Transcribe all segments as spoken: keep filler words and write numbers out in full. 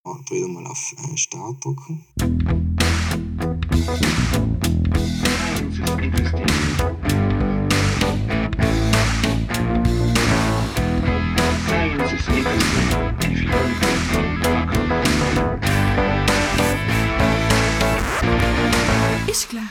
Und wieder mal auf äh, Start drücken. Ist gleich.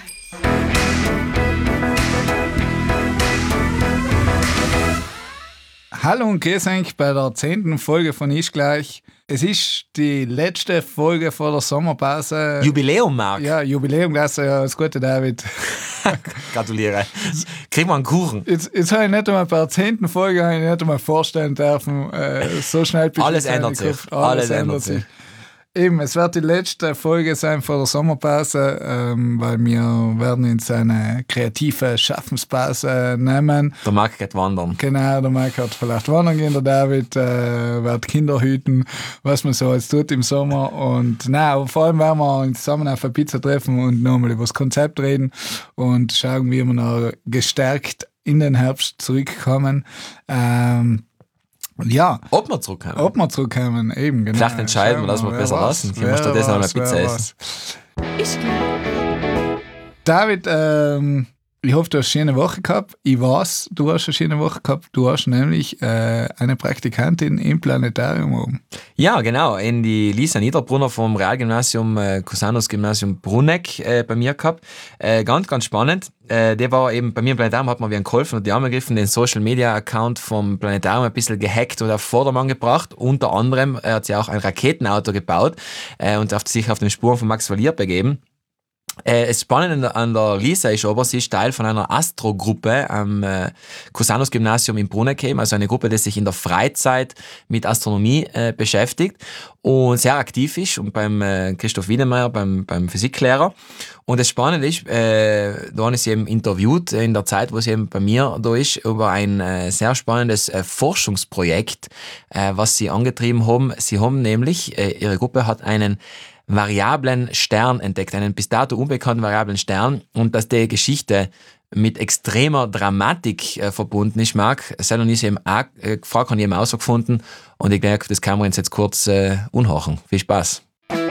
Hallo und grüß euch bei der zehnten Folge von Ist gleich. Es ist die letzte Folge vor der Sommerpause. Jubiläum, Marc. Ja, Jubiläum, klasse, ja, das Gute, David. Gratuliere. Kriegen wir einen Kuchen. Jetzt, jetzt habe ich nicht einmal bei der zehnten Folge ich nicht einmal vorstellen dürfen, äh, so schnell bis Alles ändert sich. Alles, Alles ändert ändert sich. sich. Eben, es wird die letzte Folge sein vor der Sommerpause, ähm, weil wir werden uns eine kreative Schaffenspause nehmen. Der Marc geht wandern. Genau, der Mike hat vielleicht wandern gehen, der David äh, wird Kinder hüten, was man so jetzt tut im Sommer. Und nein, aber vor allem werden wir uns zusammen auf eine Pizza treffen und nochmal über das Konzept reden und schauen, wie wir noch gestärkt in den Herbst zurückkommen. Ähm, Ja. Ob wir zurückkommen. Ob wir zurückkommen, eben, genau. Vielleicht entscheiden wir, dass wir besser lassen. Können wir stattdessen noch eine Pizza essen. Ist gleich. David, ähm, ich hoffe, du hast eine schöne Woche gehabt. Ich weiß, du hast eine schöne Woche gehabt. Du hast nämlich äh, eine Praktikantin im Planetarium oben. Ja, genau. In die Lisa Niederbrunner vom Realgymnasium äh, Cusanus Gymnasium Bruneck äh, bei mir gehabt. Äh, ganz, ganz spannend. Äh, der war eben bei mir im Planetarium, hat mir wie ein geholfen und die Arme gegriffen, den Social Media Account vom Planetarium ein bisschen gehackt und auf Vordermann gebracht. Unter anderem äh, hat sie auch ein Raketenauto gebaut äh, und auf, sich auf den Spuren von Max Valier begeben. Äh, das Spannende an der Lisa ist aber, sie ist Teil von einer Astro-Gruppe am äh, Cusanus-Gymnasium in Bruneck, also eine Gruppe, die sich in der Freizeit mit Astronomie äh, beschäftigt und sehr aktiv ist und beim äh, Christoph Wiedemeyer, beim, beim Physiklehrer. Und das Spannende ist, äh, da habe ich sie eben interviewt in der Zeit, wo sie eben bei mir da ist, über ein äh, sehr spannendes äh, Forschungsprojekt, äh, was sie angetrieben haben. Sie haben nämlich, äh, ihre Gruppe hat einen variablen Stern entdeckt, einen bis dato unbekannten variablen Stern, und dass die Geschichte mit extremer Dramatik äh, verbunden ist, Marc. Selon ist eben auch äh, gefragt, habe ich eben herausgefunden, und ich denke, das kann man uns jetzt kurz äh, unhören. Viel Spaß.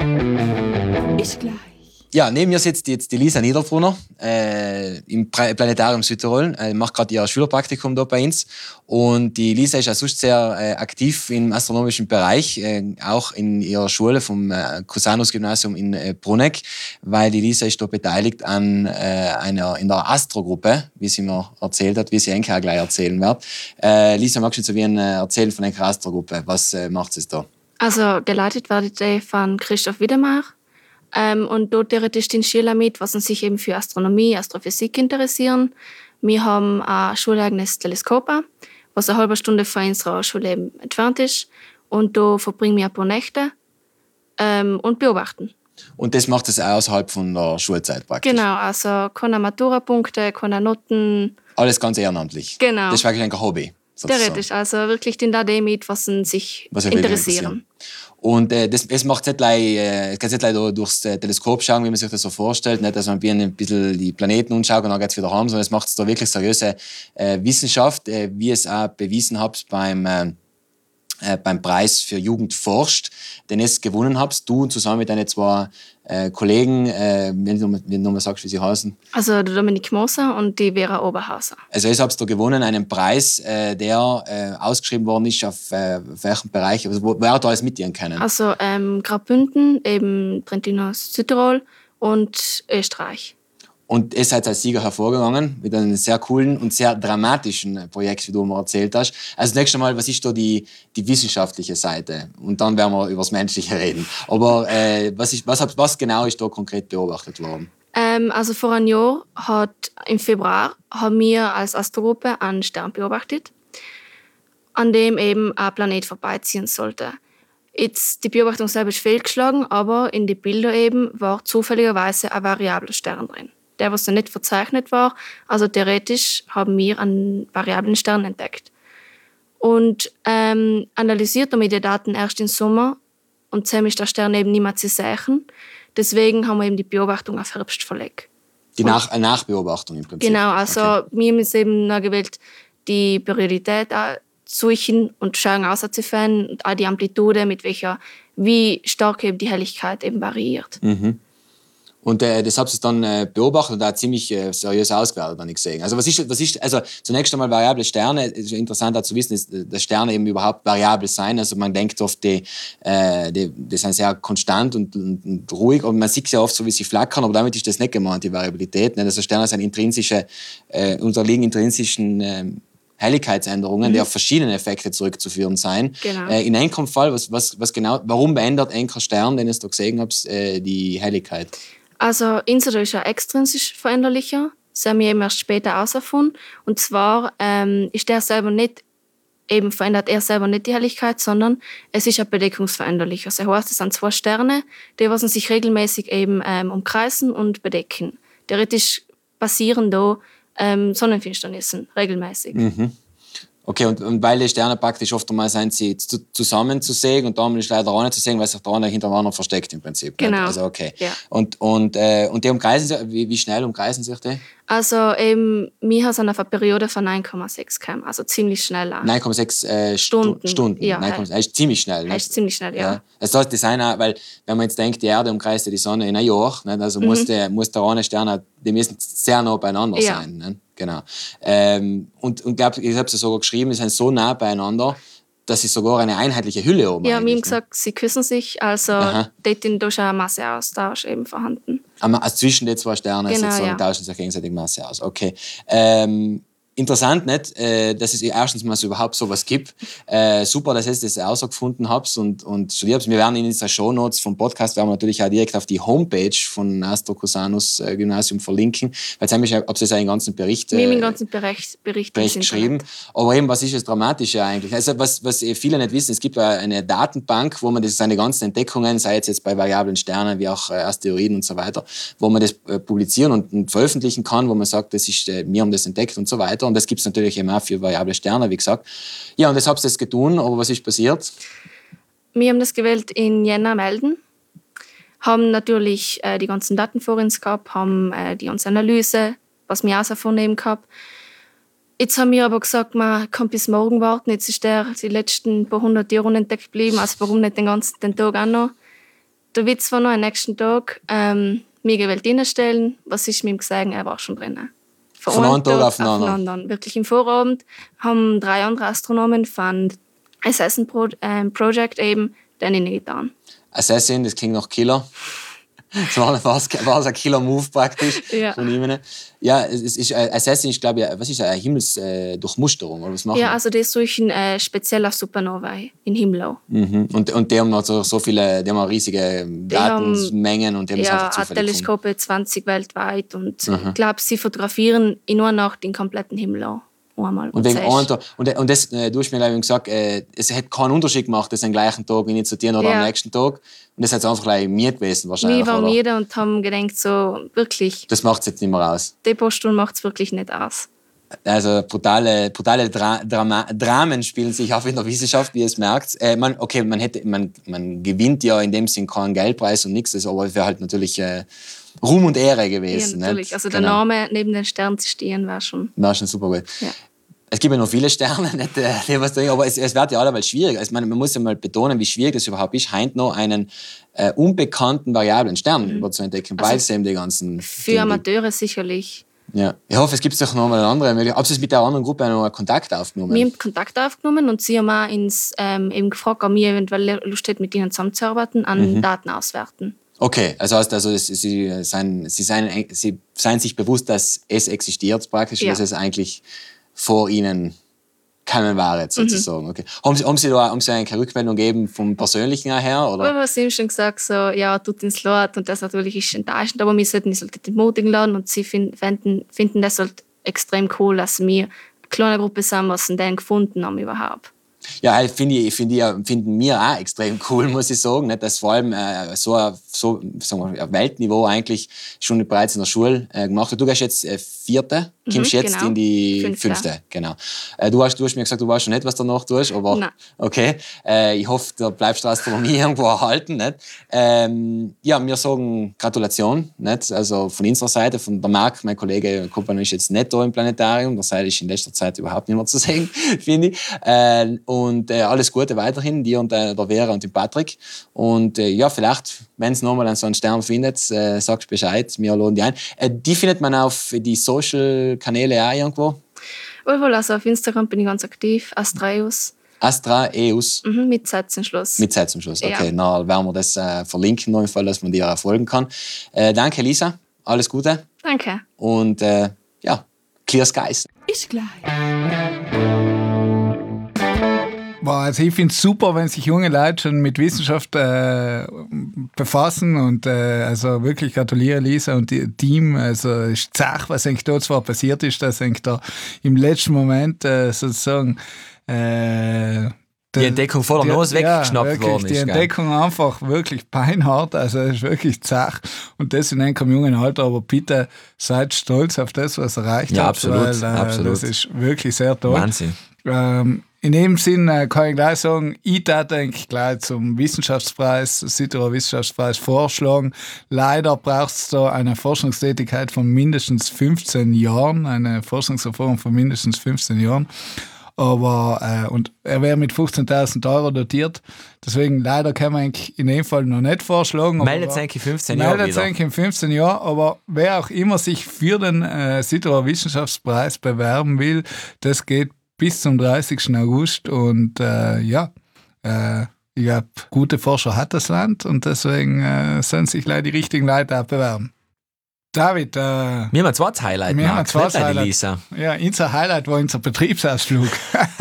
Ist gleich. Ja, neben mir sitzt jetzt die Lisa Niederbrunner äh, im Planetarium Südtirol, äh, macht gerade ihr Schülerpraktikum da bei uns. Und die Lisa ist auch sonst sehr äh, aktiv im astronomischen Bereich, äh, auch in ihrer Schule vom äh, Cusanus Gymnasium in äh, Bruneck, weil die Lisa ist da beteiligt an äh, einer in der Astro-Gruppe, wie sie mir erzählt hat, wie sie Enke auch gleich erzählen wird. Äh, Lisa, magst du so wie ein äh, erzählen von der Astro-Gruppe? Was äh, macht sie da? Also geleitet wird die von Christoph Wiedemeyer. Ähm, und dort theoretisch den Schüler mit, was sich eben für Astronomie, Astrophysik interessieren. Wir haben ein schuleigenes Teleskop, was eine halbe Stunde von unserer Schule eben entfernt ist. Und da verbringen wir ein paar Nächte ähm, und beobachten. Und das macht es außerhalb von der Schulzeit praktisch? Genau, also keine Maturapunkte, keine Noten. Alles ganz ehrenamtlich? Genau. Das ist wirklich ein Hobby? Sozusagen. Theoretisch, also wirklich den da mit, was sich was interessieren. Und äh, das, es macht nicht gleich, äh, es geht nicht gleich durchs äh, Teleskop schauen, wie man sich das so vorstellt, nicht, dass man ein bisschen die Planeten anschaut und dann geht es wieder heim, sondern es macht da wirklich seriöse äh, Wissenschaft, äh, wie es auch bewiesen habt beim, äh, äh, beim Preis für Jugend forscht, den es gewonnen habt, du zusammen mit deinen zwei äh, Kollegen, äh, wenn du nochmal sagst, wie sie heißen. Also der Dominik Moser und die Vera Oberhauser. Also ihr habt da gewonnen, einen Preis, äh, der äh, ausgeschrieben worden ist, auf, äh, auf welchem Bereich, also wo, wer hat da alles mitdienen können? Also ähm, Graubünden, eben Trentino Südtirol und Österreich. Und ihr seid als Sieger hervorgegangen mit einem sehr coolen und sehr dramatischen Projekt, wie du mir erzählt hast. Also nächstes Mal, was ist da die, die wissenschaftliche Seite? Und dann werden wir über das Menschliche reden. Aber äh, was, ist, was, was genau ist da konkret beobachtet worden? Ähm, also vor einem Jahr, hat, im Februar, haben wir als Astrogruppe einen Stern beobachtet, an dem eben ein Planet vorbeiziehen sollte. Jetzt, die Beobachtung selber ist fehlgeschlagen, aber in den Bildern eben war zufälligerweise ein variabler Stern drin. Der, was da nicht verzeichnet war. Also theoretisch haben wir einen variablen Stern entdeckt. Und ähm, analysiert haben wir die Daten erst im Sommer und zusammen ist der Stern eben nicht mehr zu sehen. Deswegen haben wir eben die Beobachtung auf Herbst verlegt. Die Nach- eine Nachbeobachtung im Prinzip? Genau, also okay. Wir haben es eben noch gewählt, die Periodität suchen und schauen auszufinden und auch die Amplitude, mit welcher wie stark eben die Helligkeit eben variiert. Mhm. Und äh, das habt ihr dann äh, beobachtet und auch ziemlich äh, seriös ausgewertet, habe ich gesehen. Also was ist, was ist, also zunächst einmal variable Sterne, ist interessant auch zu wissen, ist, dass Sterne eben überhaupt variabel sein. Also man denkt oft, die, äh, die, die sind sehr konstant und, und, und ruhig, und man sieht ja oft so, wie sie flackern, aber damit ist das nicht gemeint, die Variabilität. Ne? Also Sterne sind intrinsische, äh, unterliegen intrinsischen äh, Helligkeitsänderungen, mhm. die auf verschiedene Effekte zurückzuführen sein. Genau. Äh, in einem Fall, was, was, was genau, warum verändert ein Stern, den ihr da gesehen habt, äh, die Helligkeit? Also Inseln ist ja extrinsisch veränderlicher. Das haben wir eben erst später herausgefunden. Und zwar ähm, ist der selber nicht, eben verändert er selber nicht die Helligkeit, sondern es ist ein bedeckungsveränderlicher. Das heißt, es sind zwei Sterne, die was sich regelmäßig eben ähm, umkreisen und bedecken. Theoretisch passieren da ähm, Sonnenfinsternissen regelmäßig. Mhm. Okay, und, und weil die Sterne praktisch oft einmal sind sie zu, zusammen zu sehen und dann ist leider auch nicht zu sehen, weil sich der eine hinter dem anderen versteckt im Prinzip. Genau. Nicht? Also okay. Ja. Und, und, äh, und die umkreisen sich, wie, wie schnell umkreisen sich die? Also eben, wir haben auf eine Periode von neun Komma sechs gekommen, also ziemlich schnell an. neun Komma sechs äh, Stunden. Stunden. Ja, neun Komma sechs, ist ziemlich schnell. Das ist ziemlich schnell, ja. ja. Das heißt, das sind auch, weil wenn man jetzt denkt, die Erde umkreist die Sonne in ein Jahr, nicht? Also mhm. muss, der, muss der eine Stern, die müssen sehr nah beieinander ja. sein. Nicht? Genau. Ähm, und und glaub, ich habe es sogar geschrieben, sie sind so nah beieinander, dass sie sogar eine einheitliche Hülle oben Ja, mir haben ne? gesagt, sie küssen sich, also Aha. dort ist ein Masseaustausch eben vorhanden. Also zwischen den zwei Sternen genau, sozusagen ja. tauschen sich gegenseitig Masse aus. Okay. Ähm, interessant, nicht? Äh, dass es erstens mal so überhaupt sowas gibt. Äh, super, dass ihr das herausgefunden habt und, und studiert. Wir werden in den Shownotes vom Podcast werden wir natürlich auch direkt auf die Homepage von Astro Cusanus äh, Gymnasium verlinken, weil jetzt habe ich einen ganzen Bericht, äh, wir haben einen ganzen Bericht, Bericht, Bericht geschrieben. Aber eben, was ist das Dramatische eigentlich? Also was, was viele nicht wissen, es gibt eine Datenbank, wo man das, seine ganzen Entdeckungen, sei es jetzt bei variablen Sternen wie auch äh, Asteroiden und so weiter, wo man das äh, publizieren und, und veröffentlichen kann, wo man sagt, das ist, äh, wir haben das entdeckt und so weiter. Und das gibt es natürlich eben auch für variable Sterne, wie gesagt. Ja, und das habt ihr jetzt getan, aber was ist passiert? Wir haben das gewählt in Jänner melden, haben natürlich äh, die ganzen Daten vor uns gehabt, haben äh, die ganze Analyse, was wir auch vornehmen gehabt. Jetzt haben wir aber gesagt, man kann bis morgen warten. Jetzt ist der die letzten paar hundert Jahre unentdeckt geblieben, also warum nicht den ganzen den Tag auch noch? Der Witz war noch am nächsten Tag, ähm, wir gewählt reinstellen, was ist mit ihm gesagt, er war schon drinnen. Von, von einem Tag auf den anderen. anderen. Wirklich im Vorabend haben drei andere Astronomen von Assassin Pro, ähm, Project eben dann getan. Assassin, das klingt nach Killer. Das war, war ein Killer-Move praktisch ja. von ihm. Ja, es ist, äh, Assassin ist, glaube ich, was ist eine Himmelsdurchmusterung? Äh, was machen ja, wir? also das durch ein äh, spezieller Supernovae in Himmel. Mhm. Und, und die haben also so viele, die haben riesige Datenmengen und die haben ja, es einfach Teleskope zwanzig weltweit und mhm. ich glaube, sie fotografieren in einer Nacht den kompletten Himmel an. Einmal. Und, wegen und, und das, äh, du hast mir gesagt, äh, es hat keinen Unterschied gemacht, das am gleichen Tag initiieren oder ja. am nächsten Tag. Und das hat einfach gleich mir gewesen wahrscheinlich. Wir waren mir und haben gedacht, so wirklich. Das macht es jetzt nicht mehr aus. Die paar Stunden macht es wirklich nicht aus. Also brutale, brutale Dra Drama Dramen spielen sich auf in der Wissenschaft, wie ihr es merkt. Äh, man, okay, man, hätte, man, man gewinnt ja in dem Sinn keinen Geldpreis und nichts, aber es wäre halt natürlich äh, Ruhm und Ehre gewesen. Ja, natürlich. Nicht? Also der genau. Name neben den Sternen zu stehen war schon... War schon super gut. Ja. Es gibt ja noch viele Sterne, nicht, äh, was da, aber es, es wird ja alleweil schwierig. Also, man, man muss ja mal betonen, wie schwierig es überhaupt ist, heute noch einen äh, unbekannten variablen Stern mhm. über zu entdecken, also weil es eben die ganzen... Für Dinge, Amateure sicherlich. Ja. Ich hoffe, es gibt doch noch mal eine andere Möglichkeit. Habt ihr mit der anderen Gruppe noch Kontakt aufgenommen? Wir haben Kontakt aufgenommen und sie haben auch uns ähm, eben gefragt, ob wir eventuell Lust hätten, mit ihnen zusammenzuarbeiten, an mhm. Daten auswerten. Okay, also heißt also, sie, sie, sind, sie, sind, sie sind sich bewusst, dass es existiert praktisch, ja. dass es eigentlich vor ihnen kommen war, sozusagen. Mhm. Okay. Haben Sie, haben Sie da haben Sie eine Rückmeldung gegeben vom Persönlichen her? Oder? Ja, sie haben schon gesagt, so, ja, tut ins Leid und das natürlich ist enttäuschend, aber wir sollten uns halt entmutigen lassen und sie finden, finden das halt extrem cool, dass wir eine kleine Gruppe sind, was sie dann gefunden haben überhaupt. Ja, finde ich, find ich, finden wir auch extrem cool, muss ich sagen. Nicht? Dass vor allem äh, so, ein, so sagen wir, auf Weltniveau eigentlich schon bereits in der Schule äh, gemacht. Du gehst jetzt äh, vierte, Mhm, kommst jetzt genau. in die Fünfte. fünfte. Genau. Äh, du, hast, du hast mir gesagt, du weißt schon nicht, was du danach tust, aber Nein. okay. Äh, ich hoffe, da bleibst du Astronomie irgendwo erhalten. Nicht? Ähm, ja, wir sagen Gratulation. Nicht? Also von unserer Seite, von der Marc, mein Kollege Kompagnon ist jetzt nicht da im Planetarium. Der Seil ist in letzter Zeit überhaupt nicht mehr zu sehen, finde ich. Äh, und äh, alles Gute weiterhin, dir und äh, der Vera und dem Patrick. Und äh, ja, vielleicht, wenn es nochmal so einen Stern findet, äh, sagst Bescheid, wir laden die ein. Äh, die findet man auf die Social-Kanäle auch irgendwo. Wohl, also auf Instagram bin ich ganz aktiv, Astreus, Astra Eus mhm, mit Zeit zum Schluss. mit Zeit zum Schluss. Okay, Ja. na werden wir das äh, verlinken, noch im Fall, dass man dir folgen kann. Äh, danke, Lisa. Alles Gute. Danke. Und äh, ja, clear skies. Ist gleich. Boah, also ich finde es super, wenn sich junge Leute schon mit Wissenschaft äh, befassen und äh, also wirklich gratuliere Lisa und ihr Team. Also es ist zach, was eigentlich da zwar passiert ist, dass eigentlich da im letzten Moment äh, sozusagen äh, Die Entdeckung vor der Nase weggeschnappt wirklich, worden ist. Die gell? Entdeckung einfach wirklich beinhart, also es ist wirklich zach. Und das in einem jungen Alter, aber bitte seid stolz auf das, was ihr erreicht Ja, habt, absolut, weil äh, absolut. das ist wirklich sehr toll. Wahnsinn. Ähm, in dem Sinn äh, kann ich gleich sagen, ich darf eigentlich gleich zum Wissenschaftspreis, Südtiroler Wissenschaftspreis vorschlagen. Leider braucht es da eine Forschungstätigkeit von mindestens fünfzehn Jahren, eine Forschungserfahrung von mindestens fünfzehn Jahren. Aber, äh, und er wäre mit fünfzehntausend Euro dotiert. Deswegen leider kann man eigentlich in dem Fall noch nicht vorschlagen. aber- Meldet sich in fünfzehn Jahren Meldet wieder. sich in fünfzehn Jahren, aber wer auch immer sich für den äh, Südtiroler Wissenschaftspreis bewerben will, das geht bis zum dreißigsten August und äh, ja, äh, ich glaube, gute Forscher hat das Land und deswegen äh, sollen sich leider die richtigen Leute auch bewerben. David, äh, Wir haben ein zweites Highlight, Wir haben Marc. ein zweites Nicht deine Highlight. Lisa. ja, unser Highlight war unser Betriebsausflug.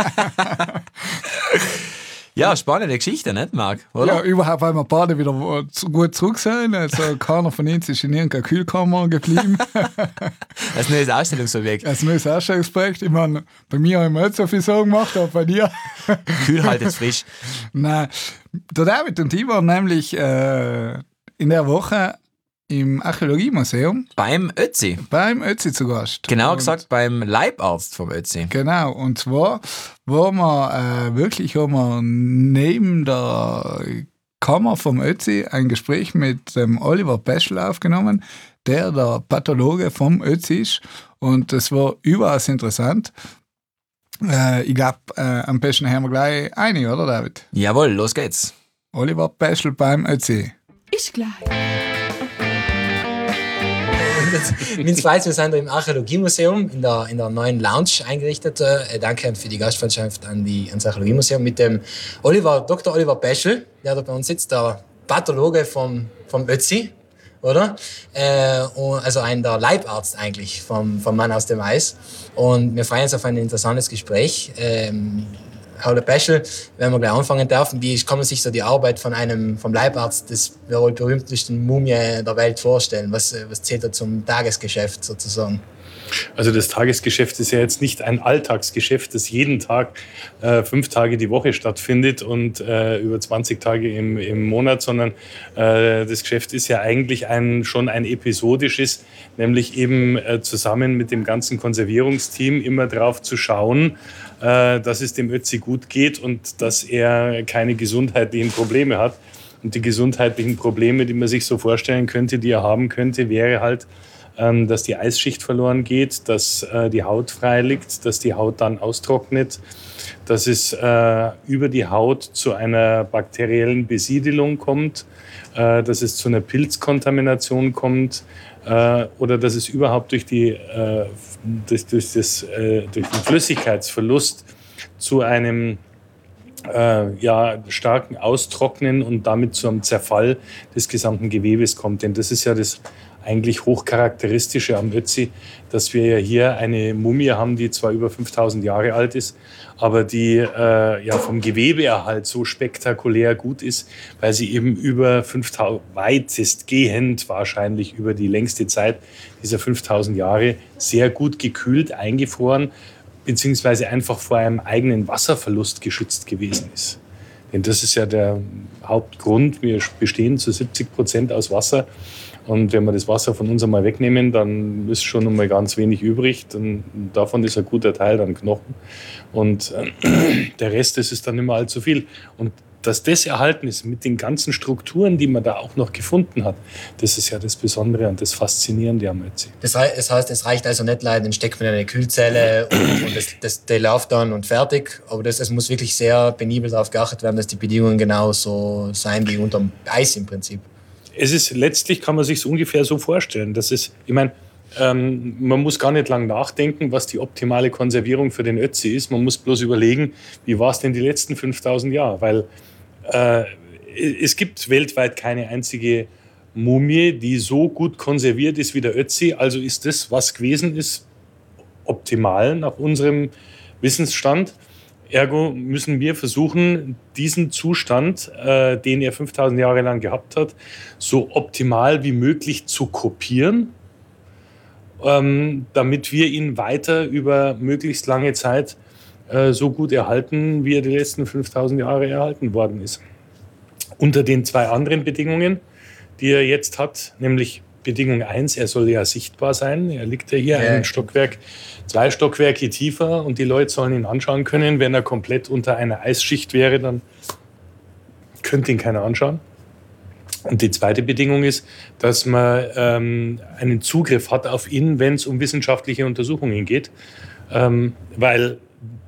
Ja, spannende Geschichte, nicht, Marc? Oder? Ja, überhaupt, weil wir beide wieder wo- zu- gut zurück sind. Also keiner von uns ist in irgendeiner Kühlkammer geblieben. Das neues Ausstellungsobjekt. Als neues Ausstellungsprojekt. Ich meine, bei mir haben wir nicht so viel so gemacht, aber bei dir. Kühl halt jetzt frisch. Nein, der David und ich waren nämlich äh, in der Woche im Archäologiemuseum Beim Ötzi. beim Ötzi zu Gast. Genauer Und- gesagt beim Leibarzt vom Ötzi. Genau, und zwar waren wir äh, wirklich haben wir neben der Kammer vom Ötzi ein Gespräch mit dem Oliver Peschel aufgenommen, der der Pathologe vom Ötzi ist. Und das war überaus interessant. Äh, ich glaube, äh, am besten haben wir gleich einig, oder David? Jawohl, los geht's. Oliver Peschel beim Ötzi. Ist gleich. Wir zwei wir sind da im Archäologiemuseum in der, in der neuen Lounge eingerichtet. Äh, danke für die Gastfreundschaft an die, ans Archäologiemuseum mit dem Oliver, Doktor Oliver Peschel, der da bei uns sitzt, der Pathologe vom, vom Ötzi, oder? Äh, und, also ein der Leibarzt eigentlich vom, vom Mann aus dem Eis. Und wir freuen uns auf ein interessantes Gespräch. Ähm, Herr Peschel, wenn wir gleich anfangen dürfen, wie kann man sich so die Arbeit von einem vom Leibarzt des wohl berühmtesten Mumie der Welt vorstellen? Was, was zählt da zum Tagesgeschäft sozusagen? Also das Tagesgeschäft ist ja jetzt nicht ein Alltagsgeschäft, das jeden Tag äh, fünf Tage die Woche stattfindet und äh, über zwanzig Tage im, im Monat, sondern äh, das Geschäft ist ja eigentlich ein, schon ein episodisches, nämlich eben äh, zusammen mit dem ganzen Konservierungsteam immer drauf zu schauen, äh, dass es dem Ötzi gut geht und dass er keine gesundheitlichen Probleme hat. Und die gesundheitlichen Probleme, die man sich so vorstellen könnte, die er haben könnte, wäre halt, dass die Eisschicht verloren geht, dass äh, die Haut frei liegt, dass die Haut dann austrocknet, dass es äh, über die Haut zu einer bakteriellen Besiedelung kommt, äh, dass es zu einer Pilzkontamination kommt äh, oder dass es überhaupt durch, die, äh, durch, durch, das, äh, durch den Flüssigkeitsverlust zu einem äh, ja, starken Austrocknen und damit zu einem Zerfall des gesamten Gewebes kommt. Denn das ist ja das eigentlich hochcharakteristische am Ötzi, dass wir ja hier eine Mumie haben, die zwar über fünftausend Jahre alt ist, aber die äh, ja vom Gewebeerhalt so spektakulär gut ist, weil sie eben über fünftausend, weitestgehend wahrscheinlich über die längste Zeit dieser fünftausend Jahre sehr gut gekühlt, eingefroren, beziehungsweise einfach vor einem eigenen Wasserverlust geschützt gewesen ist. Denn das ist ja der Hauptgrund. Wir bestehen zu siebzig Prozent aus Wasser. Und wenn wir das Wasser von uns einmal wegnehmen, dann ist schon einmal ganz wenig übrig. Dann, davon ist ein guter Teil dann Knochen. Und äh, der Rest, das ist dann nicht mehr allzu viel. Und dass das erhalten ist mit den ganzen Strukturen, die man da auch noch gefunden hat, das ist ja das Besondere und das Faszinierende am Ötzi. Das heißt, es reicht also nicht leider, den steckt man in eine Kühlzelle und, und das, das, der läuft dann und fertig. Aber das, es muss wirklich sehr penibel darauf geachtet werden, dass die Bedingungen genauso sein wie unterm Eis im Prinzip. Es ist letztlich, kann man sich so ungefähr so vorstellen. Das ist, ich meine, ähm, man muss gar nicht lang nachdenken, was die optimale Konservierung für den Ötzi ist. Man muss bloß überlegen, wie war es denn die letzten fünftausend Jahre? Weil äh, es gibt weltweit keine einzige Mumie, die so gut konserviert ist wie der Ötzi. Also ist das, was gewesen ist, optimal nach unserem Wissensstand. Ergo müssen wir versuchen, diesen Zustand, äh, den er fünftausend Jahre lang gehabt hat, so optimal wie möglich zu kopieren, ähm, damit wir ihn weiter über möglichst lange Zeit äh, so gut erhalten, wie er die letzten fünftausend Jahre erhalten worden ist. Unter den zwei anderen Bedingungen, die er jetzt hat, nämlich Bedingung eins, er soll ja sichtbar sein. Er liegt ja hier ja, ein Stockwerk, zwei Stockwerke tiefer und die Leute sollen ihn anschauen können. Wenn er komplett unter einer Eisschicht wäre, dann könnte ihn keiner anschauen. Und die zweite Bedingung ist, dass man ähm, einen Zugriff hat auf ihn, wenn es um wissenschaftliche Untersuchungen geht. Ähm, weil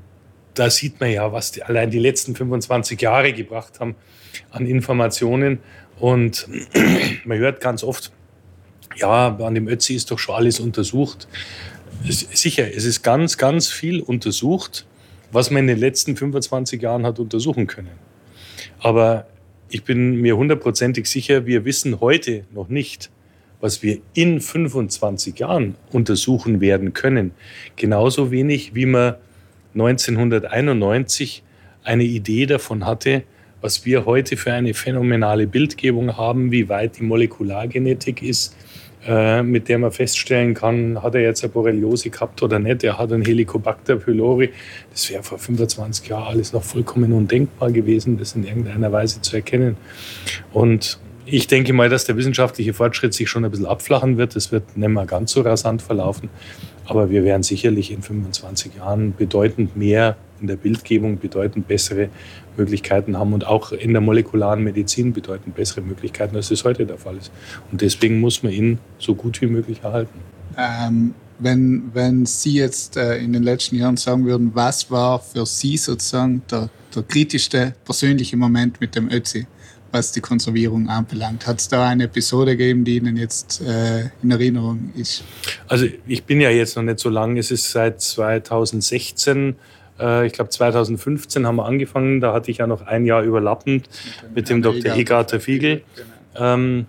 da sieht man ja, was die, allein die letzten fünfundzwanzig Jahre gebracht haben an Informationen. Und man hört ganz oft, ja, an dem Ötzi ist doch schon alles untersucht. Sicher, es ist ganz, ganz viel untersucht, was man in den letzten fünfundzwanzig Jahren hat untersuchen können. Aber ich bin mir hundertprozentig sicher, wir wissen heute noch nicht, was wir in fünfundzwanzig Jahren untersuchen werden können. Genauso wenig, wie man neunzehnhunderteinundneunzig eine Idee davon hatte, was wir heute für eine phänomenale Bildgebung haben, wie weit die Molekulargenetik ist, äh, mit der man feststellen kann, hat er jetzt eine Borreliose gehabt oder nicht, er hat einen Helicobacter pylori. Das wäre vor fünfundzwanzig Jahren alles noch vollkommen undenkbar gewesen, das in irgendeiner Weise zu erkennen. Und ich denke mal, dass der wissenschaftliche Fortschritt sich schon ein bisschen abflachen wird. Es wird nicht mehr ganz so rasant verlaufen. Aber wir werden sicherlich in fünfundzwanzig Jahren bedeutend mehr in der Bildgebung, bedeutend bessere Möglichkeiten haben und auch in der molekularen Medizin bedeutend bessere Möglichkeiten, als es heute der Fall ist. Und deswegen muss man ihn so gut wie möglich erhalten. Ähm, wenn, wenn Sie jetzt äh, in den letzten Jahren sagen würden, was war für Sie sozusagen der, der kritischste persönliche Moment mit dem Ötzi, was die Konservierung anbelangt? Hat es da eine Episode gegeben, die Ihnen jetzt äh, in Erinnerung ist? Also ich bin ja jetzt noch nicht so lang, es ist seit zweitausendsechzehn, äh, ich glaube zweitausendfünfzehn haben wir angefangen, da hatte ich ja noch ein Jahr überlappend mit, mit dem Doktor Egarter Fiegel, genau. ähm,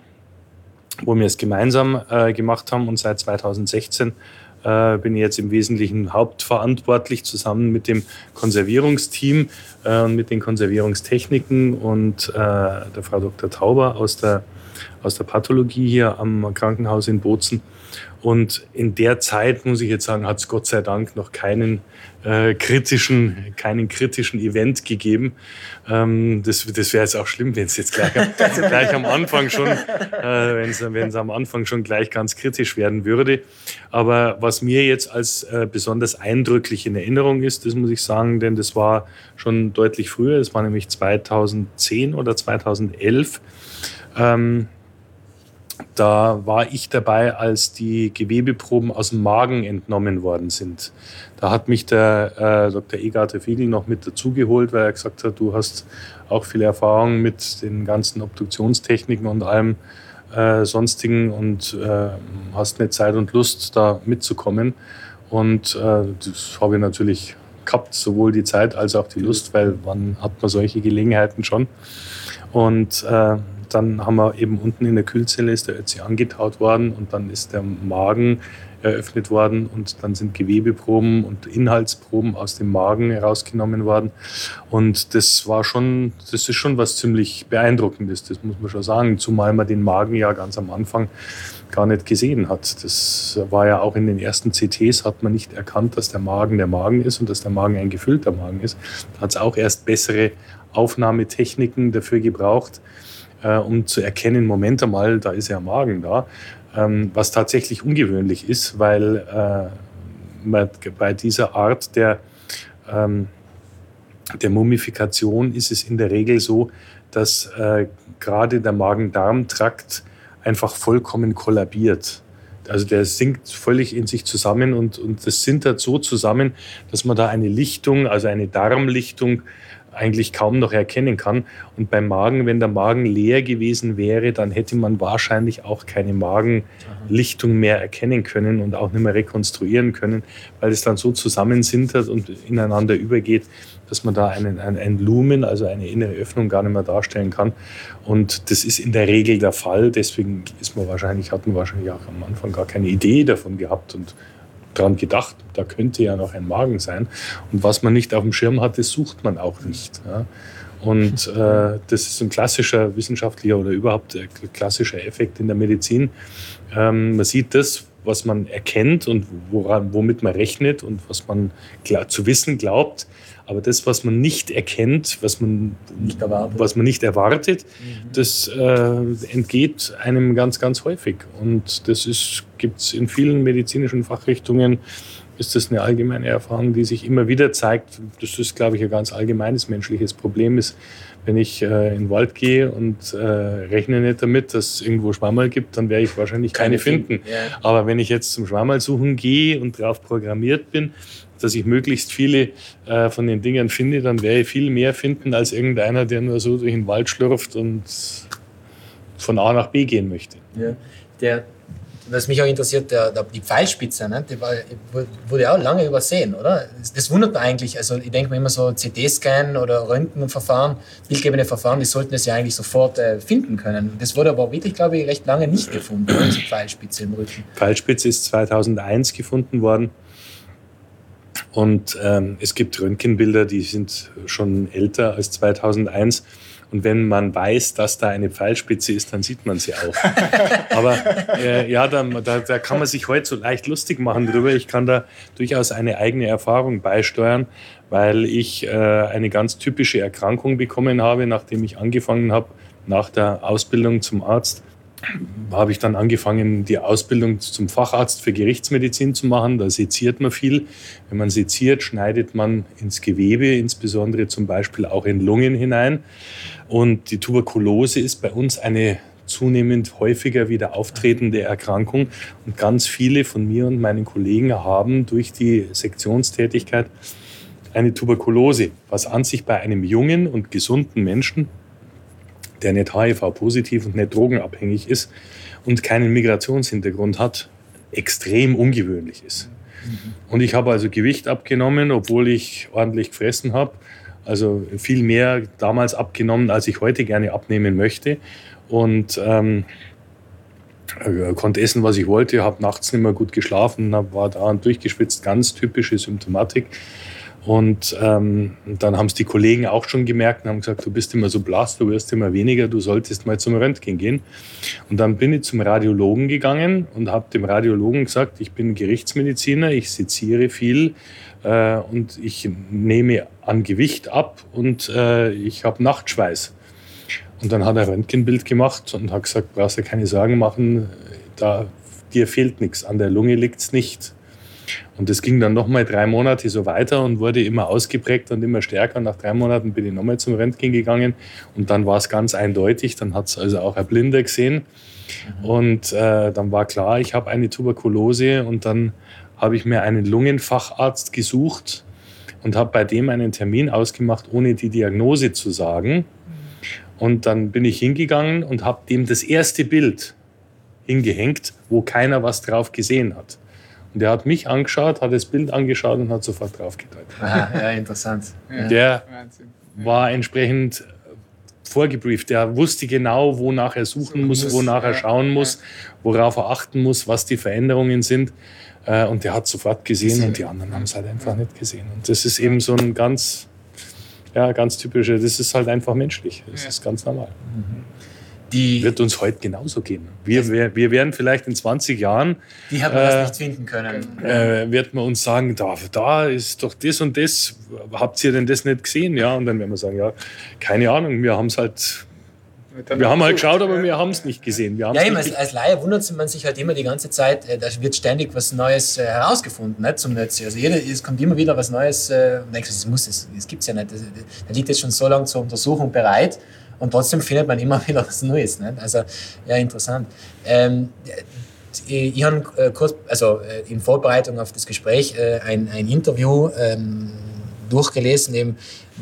wo wir es gemeinsam äh, gemacht haben und seit zweitausendsechzehn äh, bin ich jetzt im Wesentlichen hauptverantwortlich zusammen mit dem Konservierungsteam äh, und mit den Konservierungstechniken und äh, der Frau Doktor Tauber aus der, aus der Pathologie hier am Krankenhaus in Bozen. Und in der Zeit, muss ich jetzt sagen, hat es Gott sei Dank noch keinen äh, kritischen, keinen kritischen Event gegeben. Ähm, das das wäre jetzt auch schlimm, wenn es jetzt gleich, gleich am Anfang schon, äh, wenn es am Anfang schon gleich ganz kritisch werden würde. Aber was mir jetzt als äh, besonders eindrücklich in Erinnerung ist, das muss ich sagen, denn das war schon deutlich früher, das war nämlich zweitausendzehn oder zweitausendelf. Ähm, Da war ich dabei, als die Gewebeproben aus dem Magen entnommen worden sind. Da hat mich der äh, Doktor Egarter Fiegel noch mit dazugeholt, weil er gesagt hat, du hast auch viel Erfahrung mit den ganzen Obduktionstechniken und allem äh, Sonstigen und äh, hast nicht Zeit und Lust, da mitzukommen. Und äh, das habe ich natürlich gehabt, sowohl die Zeit als auch die Lust, weil wann hat man solche Gelegenheiten schon. Und äh, dann haben wir eben unten in der Kühlzelle ist der Ötzi angetaut worden und dann ist der Magen eröffnet worden und dann sind Gewebeproben und Inhaltsproben aus dem Magen herausgenommen worden. Und das war schon, das ist schon was ziemlich Beeindruckendes, das muss man schon sagen, zumal man den Magen ja ganz am Anfang gar nicht gesehen hat. Das war ja auch in den ersten C Ts, hat man nicht erkannt, dass der Magen der Magen ist und dass der Magen ein gefüllter Magen ist. Da hat es auch erst bessere Aufnahmetechniken dafür gebraucht, äh, um zu erkennen, Moment einmal, da ist ja ein Magen da, ähm, was tatsächlich ungewöhnlich ist, weil äh, man bei dieser Art der, ähm, der Mumifikation ist es in der Regel so, dass äh, gerade der Magen-Darm-Trakt einfach vollkommen kollabiert. Also der sinkt völlig in sich zusammen und, und das sintert so zusammen, dass man da eine Lichtung, also eine Darmlichtung, eigentlich kaum noch erkennen kann. Und beim Magen, wenn der Magen leer gewesen wäre, dann hätte man wahrscheinlich auch keine Magenlichtung mehr erkennen können und auch nicht mehr rekonstruieren können, weil es dann so zusammensintert und ineinander übergeht, dass man da einen, ein, ein Lumen, also eine innere Öffnung, gar nicht mehr darstellen kann. Und das ist in der Regel der Fall. Deswegen ist man wahrscheinlich, hat man wahrscheinlich auch am Anfang gar keine Idee davon gehabt und daran gedacht, da könnte ja noch ein Magen sein. Und was man nicht auf dem Schirm hat, das sucht man auch nicht. Ja. Und äh, das ist ein klassischer wissenschaftlicher oder überhaupt ein klassischer Effekt in der Medizin. Ähm, man sieht das, was man erkennt und woran, womit man rechnet und was man zu wissen glaubt. Aber das, was man nicht erkennt, was man nicht erwartet, was man nicht erwartet mhm. das äh, entgeht einem ganz, ganz häufig. Und das gibt es in vielen medizinischen Fachrichtungen, ist das eine allgemeine Erfahrung, die sich immer wieder zeigt. Das ist, glaube ich, ein ganz allgemeines menschliches Problem ist, wenn ich äh, in den Wald gehe und äh, rechne nicht damit, dass es irgendwo Schwammerl gibt, dann werde ich wahrscheinlich keine, keine finden. finden. Ja. Aber wenn ich jetzt zum Schwammerl suchen gehe und darauf programmiert bin, dass ich möglichst viele äh, von den Dingern finde, dann werde ich viel mehr finden als irgendeiner, der nur so durch den Wald schlürft und von A nach B gehen möchte. Ja. Der, was mich auch interessiert, der, der, die Pfeilspitze, ne? Die war, wurde auch lange übersehen, oder? Das, das wundert mich eigentlich. Also ich denke mir immer so C T-Scan oder Röntgenverfahren, bildgebende Verfahren, die sollten es ja eigentlich sofort äh, finden können. Das wurde aber wirklich, glaube ich, recht lange nicht gefunden, diese Pfeilspitze im Rücken. Pfeilspitze ist zweitausendeins gefunden worden. Und ähm, es gibt Röntgenbilder, die sind schon älter als zweitausendeins. Und wenn man weiß, dass da eine Pfeilspitze ist, dann sieht man sie auch. Aber äh, ja, da, da, da kann man sich heute so leicht lustig machen drüber. Ich kann da durchaus eine eigene Erfahrung beisteuern, weil ich äh, eine ganz typische Erkrankung bekommen habe, nachdem ich angefangen habe, nach der Ausbildung zum Arzt, habe ich dann angefangen, die Ausbildung zum Facharzt für Gerichtsmedizin zu machen. Da seziert man viel. Wenn man seziert, schneidet man ins Gewebe, insbesondere zum Beispiel auch in Lungen hinein. Und die Tuberkulose ist bei uns eine zunehmend häufiger wieder auftretende Erkrankung. Und ganz viele von mir und meinen Kollegen haben durch die Sektionstätigkeit eine Tuberkulose, was an sich bei einem jungen und gesunden Menschen, der nicht H I V-positiv und nicht drogenabhängig ist und keinen Migrationshintergrund hat, extrem ungewöhnlich ist. Mhm. Und ich habe also Gewicht abgenommen, obwohl ich ordentlich gefressen habe. Also viel mehr damals abgenommen, als ich heute gerne abnehmen möchte. Und ähm, konnte essen, was ich wollte, habe nachts nicht mehr gut geschlafen, war da und durchgeschwitzt, ganz typische Symptomatik. Und ähm, dann haben es die Kollegen auch schon gemerkt und haben gesagt, du bist immer so blass, du wirst immer weniger, du solltest mal zum Röntgen gehen. Und dann bin ich zum Radiologen gegangen und habe dem Radiologen gesagt, ich bin Gerichtsmediziner, ich seziere viel äh, und ich nehme an Gewicht ab und äh, ich habe Nachtschweiß. Und dann hat er ein Röntgenbild gemacht und hat gesagt, brauchst du keine Sorgen machen, da, dir fehlt nichts, an der Lunge liegt es nicht. Und das ging dann nochmal drei Monate so weiter und wurde immer ausgeprägt und immer stärker. Und nach drei Monaten bin ich nochmal zum Röntgen gegangen und dann war es ganz eindeutig. Dann hat es also auch ein Blinder gesehen. Mhm. Und äh, dann war klar, ich habe eine Tuberkulose. Und dann habe ich mir einen Lungenfacharzt gesucht und habe bei dem einen Termin ausgemacht, ohne die Diagnose zu sagen. Und dann bin ich hingegangen und habe dem das erste Bild hingehängt, wo keiner was drauf gesehen hat. Und der hat mich angeschaut, hat das Bild angeschaut und hat sofort drauf gedeutet. Aha, ja, interessant. Ja. Der war entsprechend vorgebrieft. Der wusste genau, wonach er suchen muss, wonach er schauen muss, worauf er achten muss, was die Veränderungen sind. Und der hat sofort gesehen und die anderen haben es halt einfach nicht gesehen. Und das ist eben so ein ganz, ja, ganz typischer, das ist halt einfach menschlich. Das ist ganz normal. Die, wird uns heute genauso gehen. Wir, wir, wir werden vielleicht in zwanzig Jahren, die haben wir äh, das nicht finden können. äh, wird man uns sagen, da, da ist doch das und das, habt ihr denn das nicht gesehen? Ja, und dann werden wir sagen, ja, keine Ahnung, wir haben es halt, wir haben halt geschaut, aber wir haben es nicht gesehen. Wir Ja, eben, nicht als, als Laie wundert man sich halt immer die ganze Zeit, äh, da wird ständig was Neues äh, herausgefunden, nicht, zum Netz. Also jeder, es kommt immer wieder was Neues, äh, und denkst, das muss, das, das gibt es ja nicht, das, das liegt jetzt schon so lange zur Untersuchung bereit und trotzdem findet man immer wieder was Neues. Nicht? Also, ja, interessant. Ähm, ich habe äh, kurz, also äh, in Vorbereitung auf das Gespräch äh, ein, ein Interview ähm, durchgelesen, eben,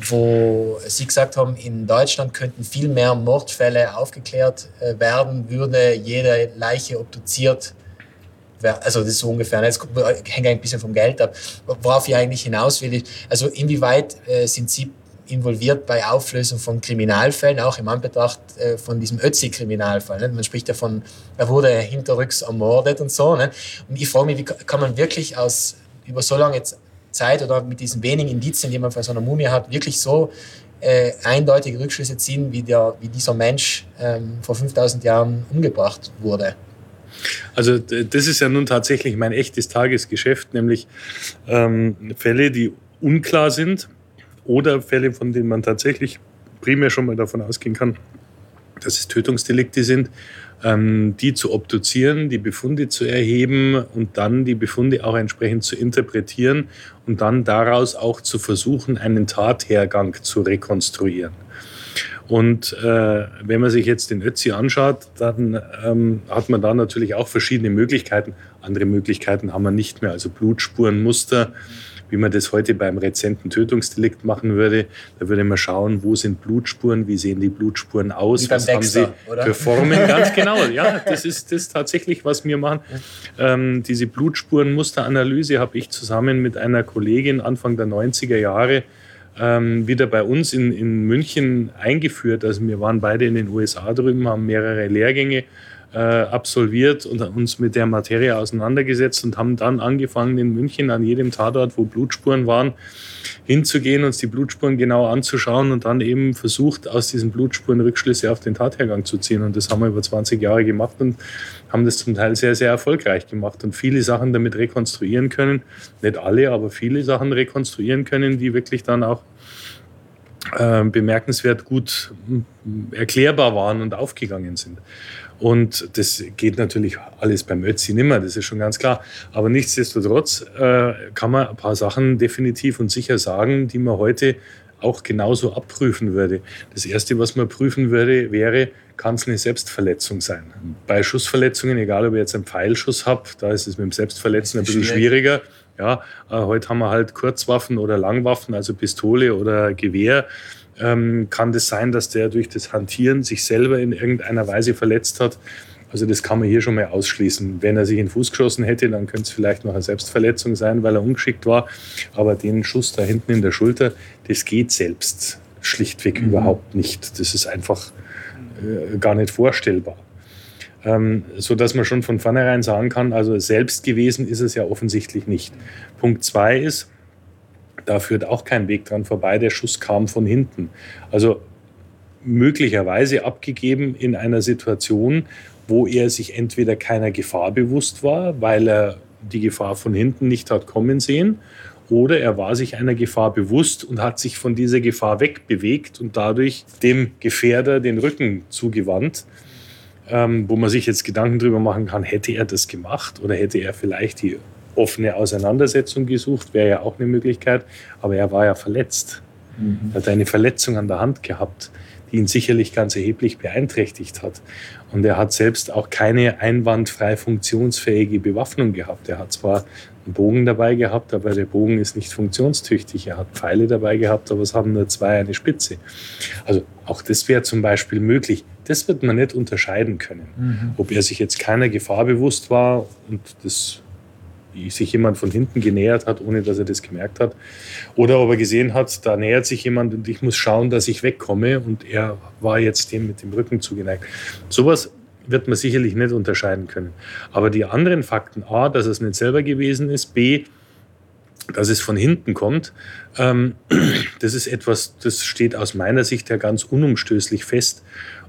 wo Sie gesagt haben, in Deutschland könnten viel mehr Mordfälle aufgeklärt äh, werden, würde jede Leiche obduziert werden. Also das ist so ungefähr, das hängt ein bisschen vom Geld ab. Worauf ich eigentlich hinaus will, also inwieweit äh, sind Sie involviert bei Auflösung von Kriminalfällen, auch im Anbetracht äh, von diesem Ötzi-Kriminalfall. Ne? Man spricht ja von, er wurde hinterrücks ermordet und so. Ne? Und ich frage mich, wie kann man wirklich aus über so lange Zeit oder mit diesen wenigen Indizien, die man von so einer Mumie hat, wirklich so äh, eindeutige Rückschlüsse ziehen, wie, der, wie dieser Mensch ähm, vor fünftausend Jahren umgebracht wurde. Also das ist ja nun tatsächlich mein echtes Tagesgeschäft, nämlich ähm, Fälle, die unklar sind oder Fälle, von denen man tatsächlich primär schon mal davon ausgehen kann, dass es Tötungsdelikte sind, ähm, die zu obduzieren, die Befunde zu erheben und dann die Befunde auch entsprechend zu interpretieren und dann daraus auch zu versuchen, einen Tathergang zu rekonstruieren. Und äh, wenn man sich jetzt den Ötzi anschaut, dann ähm, hat man da natürlich auch verschiedene Möglichkeiten. Andere Möglichkeiten haben wir nicht mehr, also Blutspurenmuster, wie man das heute beim rezenten Tötungsdelikt machen würde. Da würde man schauen, wo sind Blutspuren, wie sehen die Blutspuren aus, was haben sie für Formen. Ganz genau, ja, das ist das tatsächlich, was wir machen. Ähm, diese Blutspurenmusteranalyse habe ich zusammen mit einer Kollegin Anfang der neunziger Jahre ähm, wieder bei uns in, in München eingeführt. Also wir waren beide in den U S A drüben, haben mehrere Lehrgänge Äh, absolviert und uns mit der Materie auseinandergesetzt und haben dann angefangen, in München an jedem Tatort, wo Blutspuren waren, hinzugehen, uns die Blutspuren genau anzuschauen und dann eben versucht, aus diesen Blutspuren Rückschlüsse auf den Tathergang zu ziehen. Und das haben wir über zwanzig Jahre gemacht und haben das zum Teil sehr, sehr erfolgreich gemacht und viele Sachen damit rekonstruieren können. Nicht alle, aber viele Sachen rekonstruieren können, die wirklich dann auch äh, bemerkenswert gut erklärbar waren und aufgegangen sind. Und das geht natürlich alles beim Ötzi nimmer, das ist schon ganz klar. Aber nichtsdestotrotz äh, kann man ein paar Sachen definitiv und sicher sagen, die man heute auch genauso abprüfen würde. Das Erste, was man prüfen würde, wäre, kann es eine Selbstverletzung sein? Bei Schussverletzungen, egal ob ich jetzt einen Pfeilschuss habe, da ist es mit dem Selbstverletzen ein bisschen schwieriger. Ja, äh, heute haben wir halt Kurzwaffen oder Langwaffen, also Pistole oder Gewehr. Ähm, kann das sein, dass der durch das Hantieren sich selber in irgendeiner Weise verletzt hat? Also das kann man hier schon mal ausschließen. Wenn er sich in den Fuß geschossen hätte, dann könnte es vielleicht noch eine Selbstverletzung sein, weil er ungeschickt war. Aber den Schuss da hinten in der Schulter, das geht selbst schlichtweg mhm. überhaupt nicht. Das ist einfach äh, gar nicht vorstellbar. Ähm, so dass man schon von vornherein sagen kann, also selbst gewesen ist es ja offensichtlich nicht. Punkt zwei ist, da führt auch kein Weg dran vorbei, der Schuss kam von hinten. Also möglicherweise abgegeben in einer Situation, wo er sich entweder keiner Gefahr bewusst war, weil er die Gefahr von hinten nicht hat kommen sehen, oder er war sich einer Gefahr bewusst und hat sich von dieser Gefahr wegbewegt und dadurch dem Gefährder den Rücken zugewandt, ähm, wo man sich jetzt Gedanken darüber machen kann, hätte er das gemacht oder hätte er vielleicht die offene Auseinandersetzung gesucht, wäre ja auch eine Möglichkeit, aber er war ja verletzt. Mhm. Er hat eine Verletzung an der Hand gehabt, die ihn sicherlich ganz erheblich beeinträchtigt hat. Und er hat selbst auch keine einwandfrei funktionsfähige Bewaffnung gehabt. Er hat zwar einen Bogen dabei gehabt, aber der Bogen ist nicht funktionstüchtig. Er hat Pfeile dabei gehabt, aber es haben nur zwei eine Spitze. Also auch das wäre zum Beispiel möglich. Das wird man nicht unterscheiden können. Mhm. Ob er sich jetzt keiner Gefahr bewusst war und das sich jemand von hinten genähert hat, ohne dass er das gemerkt hat. Oder ob er gesehen hat, da nähert sich jemand und ich muss schauen, dass ich wegkomme und er war jetzt dem mit dem Rücken zugeneigt. Sowas wird man sicherlich nicht unterscheiden können. Aber die anderen Fakten, A, dass es nicht selber gewesen ist, B, dass es von hinten kommt, ähm, das ist etwas, das steht aus meiner Sicht ja ganz unumstößlich fest.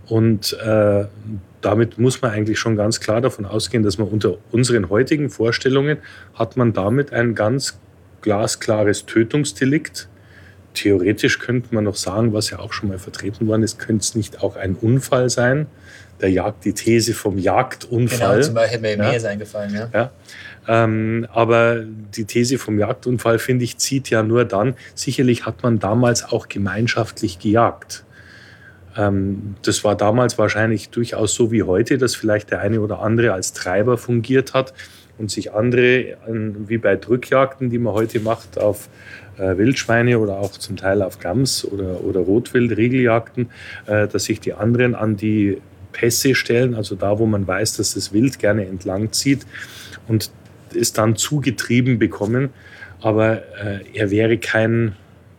Und äh, damit muss man eigentlich schon ganz klar davon ausgehen, dass man unter unseren heutigen Vorstellungen hat man damit ein ganz glasklares Tötungsdelikt. Theoretisch könnte man noch sagen, was ja auch schon mal vertreten worden ist, könnte es nicht auch ein Unfall sein? Der Jagd, die These vom Jagdunfall. Genau, zum Beispiel hätte mir ja. mehr ist eingefallen. Ja. Ja. Ähm, aber die These vom Jagdunfall, finde ich, zieht ja nur dann, sicherlich hat man damals auch gemeinschaftlich gejagt. Ähm, das war damals wahrscheinlich durchaus so wie heute, dass vielleicht der eine oder andere als Treiber fungiert hat und sich andere, wie bei Drückjagden, die man heute macht, auf äh, Wildschweine oder auch zum Teil auf Gams oder, oder Rotwild, Regeljagden, äh, dass sich die anderen an die Pässe stellen, also da, wo man weiß, dass das Wild gerne entlang zieht und es dann zugetrieben bekommen. Aber äh, er wäre kein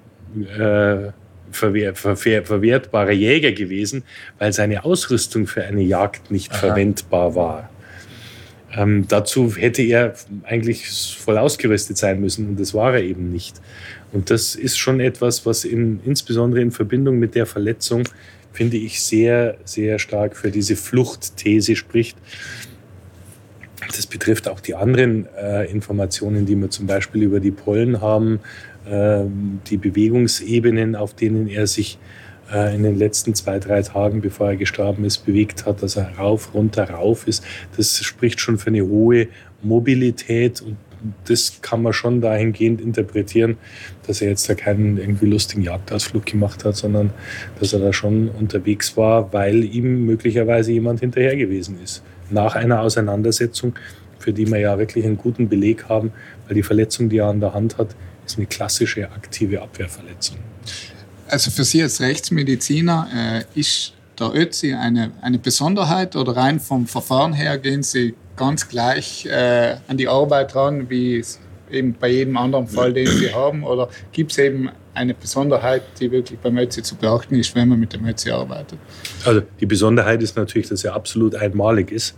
äh, verwehr, verwehr, verwertbarer Jäger gewesen, weil seine Ausrüstung für eine Jagd nicht Aha. verwendbar war. Ähm, dazu hätte er eigentlich voll ausgerüstet sein müssen und das war er eben nicht. Und das ist schon etwas, was in, insbesondere in Verbindung mit der Verletzung, finde ich, sehr, sehr stark für diese Fluchtthese spricht. Das betrifft auch die anderen äh, Informationen, die wir zum Beispiel über die Pollen haben, äh, die Bewegungsebenen, auf denen er sich äh, in den letzten zwei, drei Tagen, bevor er gestorben ist, bewegt hat, dass er rauf, runter, rauf ist. Das spricht schon für eine hohe Mobilität und das kann man schon dahingehend interpretieren, dass er jetzt da keinen irgendwie lustigen Jagdausflug gemacht hat, sondern dass er da schon unterwegs war, weil ihm möglicherweise jemand hinterher gewesen ist. Nach einer Auseinandersetzung, für die wir ja wirklich einen guten Beleg haben, weil die Verletzung, die er an der Hand hat, ist eine klassische aktive Abwehrverletzung. Also für Sie als Rechtsmediziner äh, ist der Ötzi eine, eine Besonderheit oder rein vom Verfahren her gehen Sie ganz gleich äh, an die Arbeit ran, wie es eben bei jedem anderen Fall, den Sie haben? Oder gibt es eben eine Besonderheit, die wirklich beim Ötzi zu beachten ist, wenn man mit dem Ötzi arbeitet? Also die Besonderheit ist natürlich, dass er absolut einmalig ist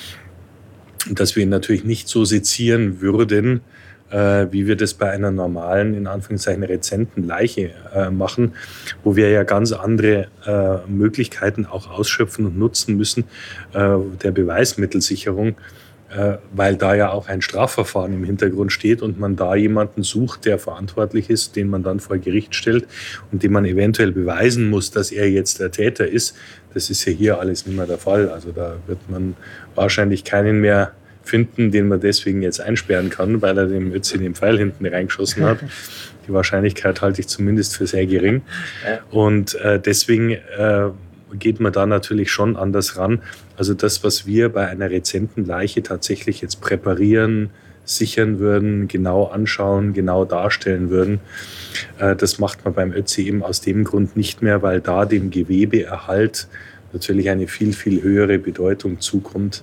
und dass wir ihn natürlich nicht so sezieren würden, äh, wie wir das bei einer normalen, in Anführungszeichen rezenten Leiche äh, machen, wo wir ja ganz andere äh, Möglichkeiten auch ausschöpfen und nutzen müssen, äh, der Beweismittelsicherung, äh, weil da ja auch ein Strafverfahren im Hintergrund steht und man da jemanden sucht, der verantwortlich ist, den man dann vor Gericht stellt und dem man eventuell beweisen muss, dass er jetzt der Täter ist. Das ist ja hier alles nicht mehr der Fall. Also da wird man wahrscheinlich keinen mehr finden, den man deswegen jetzt einsperren kann, weil er dem Ötzi den Pfeil hinten reingeschossen hat. Die Wahrscheinlichkeit halte ich zumindest für sehr gering. Und äh, deswegen äh, geht man da natürlich schon anders ran. Also das, was wir bei einer rezenten Leiche tatsächlich jetzt präparieren, sichern würden, genau anschauen, genau darstellen würden, äh, das macht man beim Ötzi eben aus dem Grund nicht mehr, weil da dem Gewebeerhalt natürlich eine viel, viel höhere Bedeutung zukommt.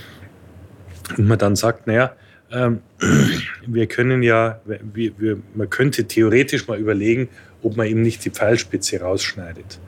Und man dann sagt, naja, ähm, wir können ja, wir, wir, man könnte theoretisch mal überlegen, ob man ihm nicht die Pfeilspitze rausschneidet.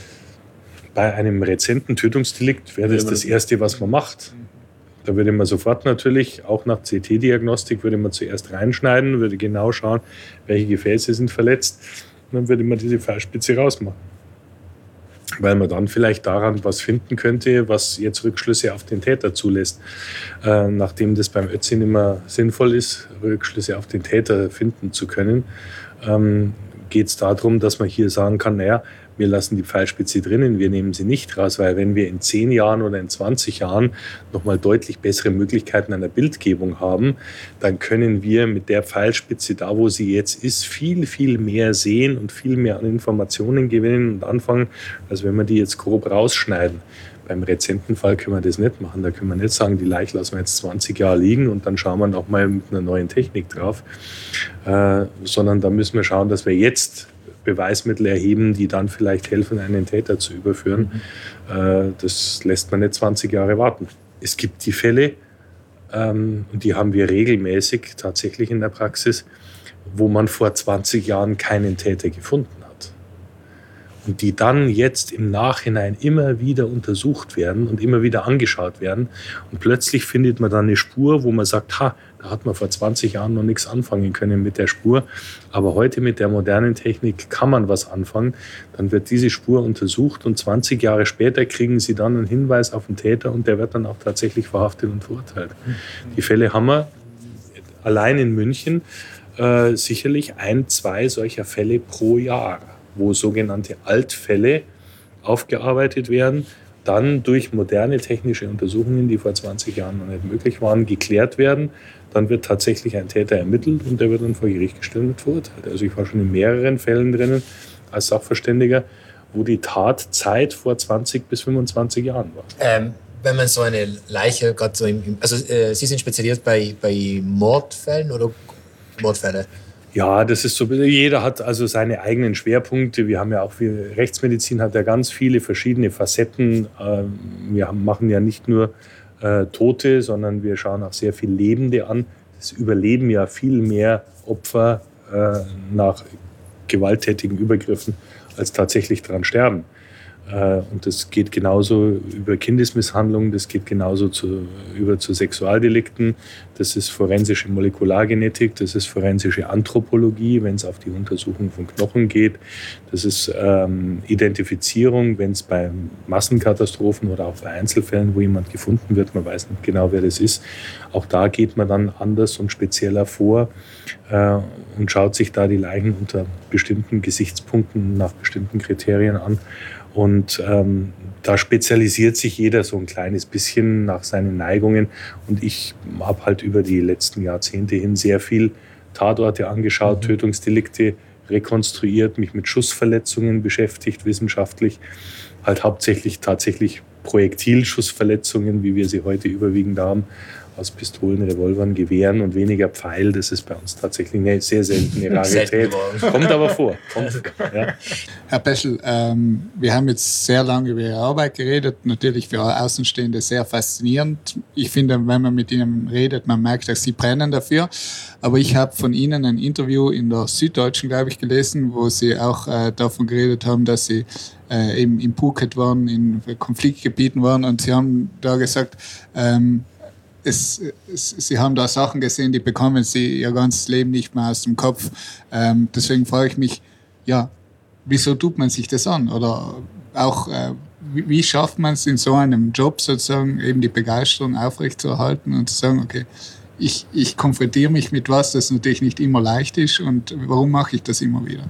Bei einem rezenten Tötungsdelikt wäre das das Erste, was man macht. Da würde man sofort natürlich, auch nach C T-Diagnostik, würde man zuerst reinschneiden, würde genau schauen, welche Gefäße sind verletzt. Und dann würde man diese Pfeilspitze rausmachen. Weil man dann vielleicht daran was finden könnte, was jetzt Rückschlüsse auf den Täter zulässt. Äh, nachdem das beim Ötzi nicht mehr sinnvoll ist, Rückschlüsse auf den Täter finden zu können, ähm, geht es darum, dass man hier sagen kann, naja, wir lassen die Pfeilspitze drinnen, wir nehmen sie nicht raus, weil wenn wir in zehn Jahren oder in zwanzig Jahren nochmal deutlich bessere Möglichkeiten einer Bildgebung haben, dann können wir mit der Pfeilspitze, da wo sie jetzt ist, viel, viel mehr sehen und viel mehr an Informationen gewinnen und anfangen, als wenn wir die jetzt grob rausschneiden. Beim rezenten Fall können wir das nicht machen. Da können wir nicht sagen, die Leiche lassen wir jetzt zwanzig Jahre liegen und dann schauen wir noch mal mit einer neuen Technik drauf. Äh, sondern da müssen wir schauen, dass wir jetzt Beweismittel erheben, die dann vielleicht helfen, einen Täter zu überführen. Mhm. Äh, das lässt man nicht zwanzig Jahre warten. Es gibt die Fälle, ähm, und die haben wir regelmäßig tatsächlich in der Praxis, wo man vor zwanzig Jahren keinen Täter gefunden hat. und die dann jetzt im Nachhinein immer wieder untersucht werden und immer wieder angeschaut werden. Und plötzlich findet man dann eine Spur, wo man sagt, ha, da hat man vor zwanzig Jahren noch nichts anfangen können mit der Spur. Aber heute mit der modernen Technik kann man was anfangen. Dann wird diese Spur untersucht und zwanzig Jahre später kriegen sie dann einen Hinweis auf den Täter und der wird dann auch tatsächlich verhaftet und verurteilt. Die Fälle haben wir allein in München äh, sicherlich ein, zwei solcher Fälle pro Jahr, wo sogenannte Altfälle aufgearbeitet werden, dann durch moderne technische Untersuchungen, die vor zwanzig Jahren noch nicht möglich waren, geklärt werden. Dann wird tatsächlich ein Täter ermittelt und der wird dann vor Gericht gestellt und verurteilt. Also ich war schon in mehreren Fällen drinnen als Sachverständiger, wo die Tatzeit vor zwanzig bis fünfundzwanzig Jahren war. Ähm, wenn man so eine Leiche, gerade so im, im also äh, Sie sind spezialisiert bei, bei Mordfällen oder Mordfälle? Ja, das ist so, jeder hat also seine eigenen Schwerpunkte. Wir haben ja auch, viel, Rechtsmedizin hat ja ganz viele verschiedene Facetten. Wir machen ja nicht nur äh, Tote, sondern wir schauen auch sehr viel Lebende an. Es überleben ja viel mehr Opfer äh, nach gewalttätigen Übergriffen, als tatsächlich daran sterben. Und das geht genauso über Kindesmisshandlungen, das geht genauso zu, über zu Sexualdelikten. Das ist forensische Molekulargenetik, das ist forensische Anthropologie, wenn es auf die Untersuchung von Knochen geht. Das ist ähm, Identifizierung, wenn es bei Massenkatastrophen oder auch bei Einzelfällen, wo jemand gefunden wird, man weiß nicht genau, wer das ist. Auch da geht man dann anders und spezieller vor äh, und schaut sich da die Leichen unter bestimmten Gesichtspunkten nach bestimmten Kriterien an. Und ähm, da spezialisiert sich jeder so ein kleines bisschen nach seinen Neigungen. Und ich habe halt über die letzten Jahrzehnte hin sehr viel Tatorte angeschaut, mhm. Tötungsdelikte rekonstruiert, mich mit Schussverletzungen beschäftigt, wissenschaftlich. Halt hauptsächlich tatsächlich Projektilschussverletzungen, wie wir sie heute überwiegend haben, aus Pistolen, Revolvern, Gewehren und weniger Pfeil. Das ist bei uns tatsächlich eine sehr seltene Rarität. Kommt aber vor. Kommt, ja. Herr Peschel, ähm, wir haben jetzt sehr lange über Ihre Arbeit geredet. Natürlich für Außenstehende sehr faszinierend. Ich finde, wenn man mit Ihnen redet, man merkt, dass Sie brennen dafür. Aber ich habe von Ihnen ein Interview in der Süddeutschen, glaube ich, gelesen, wo Sie auch äh, davon geredet haben, dass Sie äh, eben in Phuket waren, in Konfliktgebieten waren. Und Sie haben da gesagt, ähm, Es, es, Sie haben da Sachen gesehen, die bekommen Sie Ihr ganzes Leben nicht mehr aus dem Kopf. Ähm, deswegen frage ich mich, ja, wieso tut man sich das an? Oder auch, äh, wie, wie schafft man es in so einem Job sozusagen, eben die Begeisterung aufrechtzuerhalten und zu sagen, okay, ich, ich konfrontiere mich mit was, das natürlich nicht immer leicht ist und warum mache ich das immer wieder?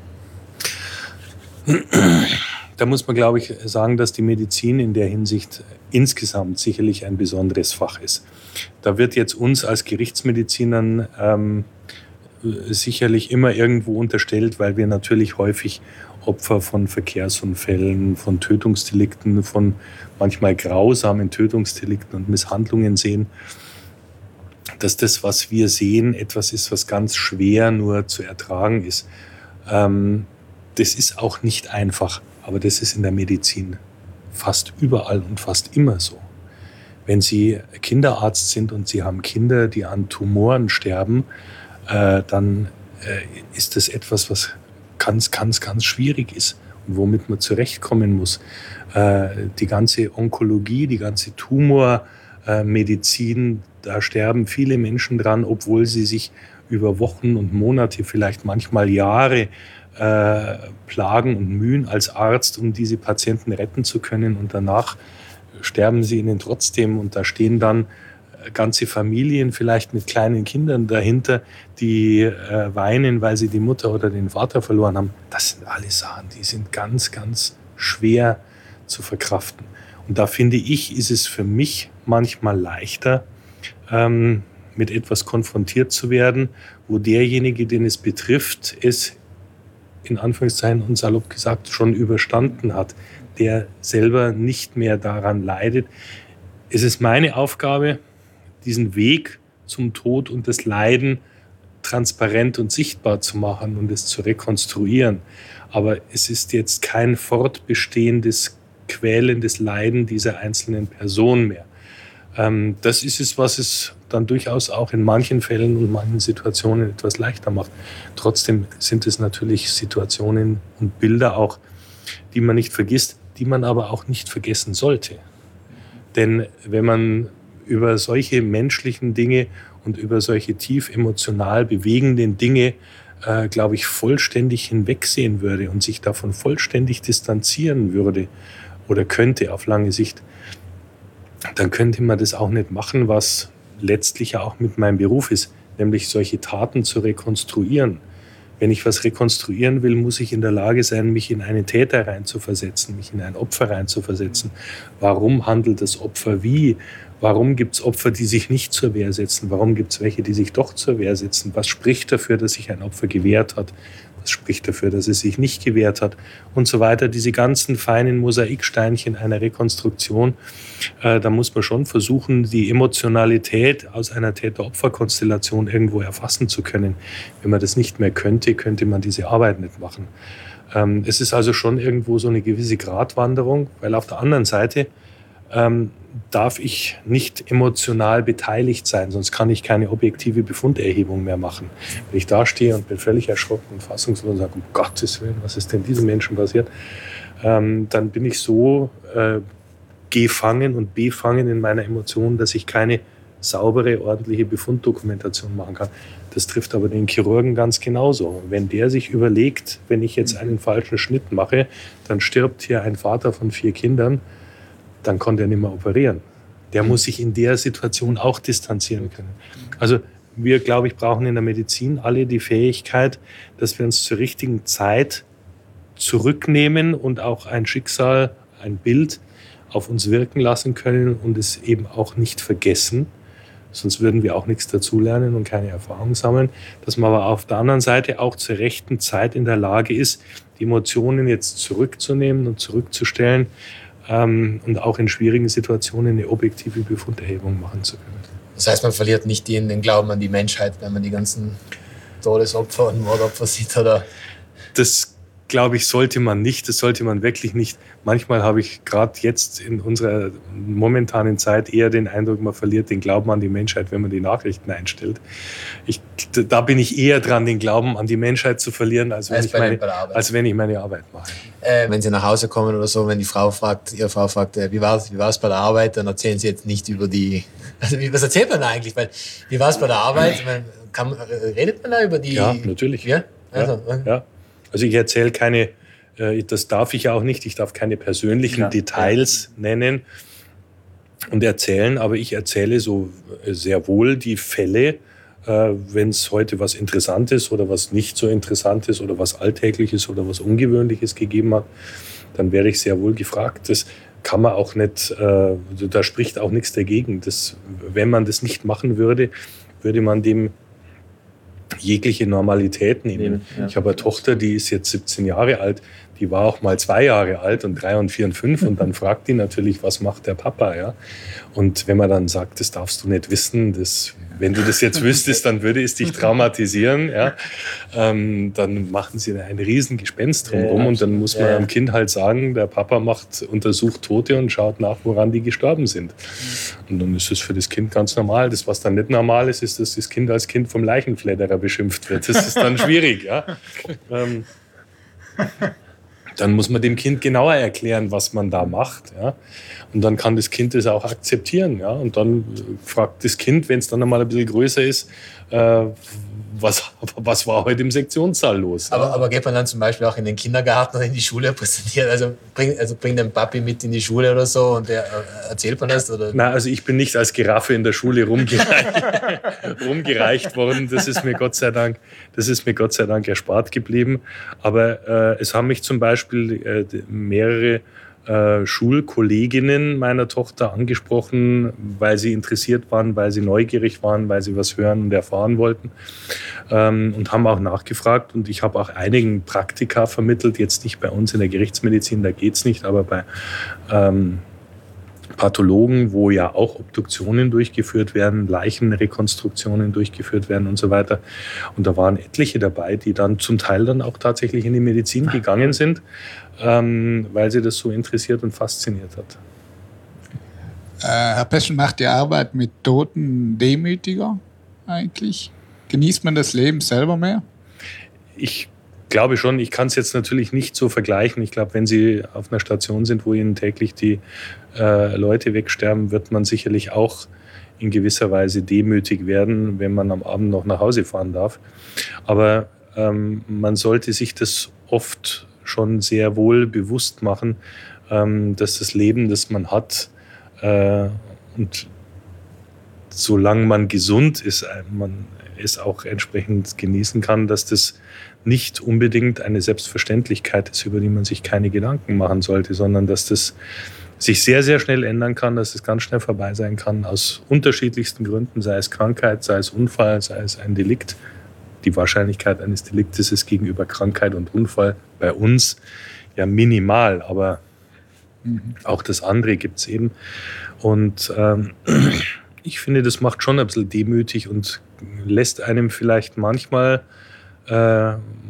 Da muss man, glaube ich, sagen, dass die Medizin in der Hinsicht insgesamt sicherlich ein besonderes Fach ist. Da wird jetzt uns als Gerichtsmedizinern ähm, sicherlich immer irgendwo unterstellt, weil wir natürlich häufig Opfer von Verkehrsunfällen, von Tötungsdelikten, von manchmal grausamen Tötungsdelikten und Misshandlungen sehen, dass das, was wir sehen, etwas ist, was ganz schwer nur zu ertragen ist. Ähm, das ist auch nicht einfach. Aber das ist in der Medizin fast überall und fast immer so. Wenn Sie Kinderarzt sind und Sie haben Kinder, die an Tumoren sterben, äh, dann äh, ist das etwas, was ganz, ganz, ganz schwierig ist und womit man zurechtkommen muss. Äh, die ganze Onkologie, die ganze Tumormedizin, da sterben viele Menschen dran, obwohl sie sich über Wochen und Monate, vielleicht manchmal Jahre Äh, Plagen und Mühen als Arzt, um diese Patienten retten zu können. Und danach sterben sie ihnen trotzdem. Und da stehen dann ganze Familien, vielleicht mit kleinen Kindern dahinter, die äh, weinen, weil sie die Mutter oder den Vater verloren haben. Das sind alles Sachen, die sind ganz, ganz schwer zu verkraften. Und da finde ich, ist es für mich manchmal leichter, ähm, mit etwas konfrontiert zu werden, wo derjenige, den es betrifft, es in Anführungszeichen und salopp gesagt schon überstanden hat, der selber nicht mehr daran leidet. Es ist meine Aufgabe, diesen Weg zum Tod und das Leiden transparent und sichtbar zu machen und es zu rekonstruieren. Aber es ist jetzt kein fortbestehendes, quälendes Leiden dieser einzelnen Person mehr. Ähm, das ist es, was es dann durchaus auch in manchen Fällen und manchen Situationen etwas leichter macht. Trotzdem sind es natürlich Situationen und Bilder auch, die man nicht vergisst, die man aber auch nicht vergessen sollte. Denn wenn man über solche menschlichen Dinge und über solche tief emotional bewegenden Dinge, äh, glaube ich, vollständig hinwegsehen würde und sich davon vollständig distanzieren würde oder könnte auf lange Sicht, dann könnte man das auch nicht machen, was letztlich ja auch mit meinem Beruf ist, nämlich solche Taten zu rekonstruieren. Wenn ich was rekonstruieren will, muss ich in der Lage sein, mich in einen Täter reinzuversetzen, mich in ein Opfer reinzuversetzen. Warum handelt das Opfer wie? Warum gibt es Opfer, die sich nicht zur Wehr setzen? Warum gibt es welche, die sich doch zur Wehr setzen? Was spricht dafür, dass sich ein Opfer gewehrt hat? Was spricht dafür, dass es sich nicht gewehrt hat? Und so weiter. Diese ganzen feinen Mosaiksteinchen einer Rekonstruktion, äh, da muss man schon versuchen, die Emotionalität aus einer Täter-Opfer-Konstellation irgendwo erfassen zu können. Wenn man das nicht mehr könnte, könnte man diese Arbeit nicht machen. Ähm, es ist also schon irgendwo so eine gewisse Gratwanderung, weil auf der anderen Seite ähm, darf ich nicht emotional beteiligt sein, sonst kann ich keine objektive Befunderhebung mehr machen. Wenn ich da stehe und bin völlig erschrocken und fassungslos und sage, um Gottes Willen, was ist denn diesem Menschen passiert, ähm, dann bin ich so äh, gefangen und befangen in meiner Emotion, dass ich keine saubere, ordentliche Befunddokumentation machen kann. Das trifft aber den Chirurgen ganz genauso. Wenn der sich überlegt, wenn ich jetzt einen falschen Schnitt mache, dann stirbt hier ein Vater von vier Kindern, dann kann der nicht mehr operieren. Der muss sich in der Situation auch distanzieren können. Also wir, glaube ich, brauchen in der Medizin alle die Fähigkeit, dass wir uns zur richtigen Zeit zurücknehmen und auch ein Schicksal, ein Bild auf uns wirken lassen können und es eben auch nicht vergessen. Sonst würden wir auch nichts dazulernen und keine Erfahrung sammeln. Dass man aber auf der anderen Seite auch zur rechten Zeit in der Lage ist, die Emotionen jetzt zurückzunehmen und zurückzustellen, Ähm, und auch in schwierigen Situationen eine objektive Befunderhebung machen zu können. Das heißt, man verliert nicht den, den Glauben an die Menschheit, wenn man die ganzen Todesopfer und Mordopfer sieht, oder? Das, glaube ich, sollte man nicht. Das sollte man wirklich nicht. Manchmal habe ich gerade jetzt in unserer momentanen Zeit eher den Eindruck, man verliert den Glauben an die Menschheit, wenn man die Nachrichten einstellt. Ich, da bin ich eher dran, den Glauben an die Menschheit zu verlieren, als wenn, als ich, meine, bei als wenn ich meine Arbeit mache. Äh, wenn Sie nach Hause kommen oder so, wenn die Frau fragt, Ihre Frau fragt, äh, wie war es wie war's bei der Arbeit, dann erzählen Sie jetzt nicht über die... Also wie, was erzählt man da eigentlich? Weil, wie war es bei der Arbeit? Man, kann, redet man da über die... Ja, natürlich. Ja? Also, ja, ja. Also ich erzähle keine, äh, das darf ich ja auch nicht, ich darf keine persönlichen ja. Details ja. nennen und erzählen, aber ich erzähle so sehr wohl die Fälle, äh, wenn es heute was Interessantes oder was nicht so Interessantes oder was Alltägliches oder was Ungewöhnliches gegeben hat, dann werde ich sehr wohl gefragt. Das kann man auch nicht, äh, da spricht auch nichts dagegen. Das, wenn man das nicht machen würde, würde man dem jegliche Normalität nehmen. Ja. Ich habe eine Tochter, die ist jetzt siebzehn Jahre alt, die war auch mal zwei Jahre alt und drei und vier und fünf und dann fragt die natürlich, was macht der Papa, ja? Und wenn man dann sagt, das darfst du nicht wissen, das, wenn du das jetzt wüsstest, dann würde es dich traumatisieren, ja? Ähm, dann machen sie ein riesen Gespenst drumherum ja, und dann muss man ja. dem Kind halt sagen, der Papa macht, untersucht Tote und schaut nach, woran die gestorben sind. Und dann ist es für das Kind ganz normal. Das, was dann nicht normal ist, ist, dass das Kind als Kind vom Leichenfledderer beschimpft wird. Das ist dann schwierig, ja? Ähm, dann muss man dem Kind genauer erklären, was man da macht. Ja? Und dann kann das Kind das auch akzeptieren. Ja? Und dann fragt das Kind, wenn es dann einmal ein bisschen größer ist, äh, was, was war heute im Sektionssaal los? Aber, ja? aber geht man dann zum Beispiel auch in den Kindergarten oder in die Schule präsentieren? Also bringt also bring den Papi mit in die Schule oder so und der, äh, erzählt man das? Oder? Nein, also ich bin nicht als Giraffe in der Schule rumgereicht, rumgereicht worden. Das ist mir Gott sei Dank, das ist mir Gott sei Dank erspart geblieben. Aber äh, es haben mich zum Beispiel äh, mehrere äh, Schulkolleginnen meiner Tochter angesprochen, weil sie interessiert waren, weil sie neugierig waren, weil sie was hören und erfahren wollten, ähm, und haben auch nachgefragt. Und ich habe auch einigen Praktika vermittelt, jetzt nicht bei uns in der Gerichtsmedizin, da geht's nicht, aber bei ähm, Pathologen, wo ja auch Obduktionen durchgeführt werden, Leichenrekonstruktionen durchgeführt werden und so weiter. Und da waren etliche dabei, die dann zum Teil dann auch tatsächlich in die Medizin gegangen sind, ähm, weil sie das so interessiert und fasziniert hat. Äh, Herr Peschel, macht die Arbeit mit Toten demütiger eigentlich? Genießt man das Leben selber mehr? Ich glaube schon, ich kann es jetzt natürlich nicht so vergleichen. Ich glaube, wenn Sie auf einer Station sind, wo Ihnen täglich die äh, Leute wegsterben, wird man sicherlich auch in gewisser Weise demütig werden, wenn man am Abend noch nach Hause fahren darf. Aber ähm, man sollte sich das oft schon sehr wohl bewusst machen, ähm, dass das Leben, das man hat, äh, und solange man gesund ist, äh, man es auch entsprechend genießen kann, dass das nicht unbedingt eine Selbstverständlichkeit ist, über die man sich keine Gedanken machen sollte, sondern dass das sich sehr, sehr schnell ändern kann, dass es ganz schnell vorbei sein kann, aus unterschiedlichsten Gründen, sei es Krankheit, sei es Unfall, sei es ein Delikt. Die Wahrscheinlichkeit eines Deliktes ist gegenüber Krankheit und Unfall bei uns ja minimal, aber mhm. auch das andere gibt es eben. Und ähm, ich finde, das macht schon ein bisschen demütig und lässt einem vielleicht manchmal äh,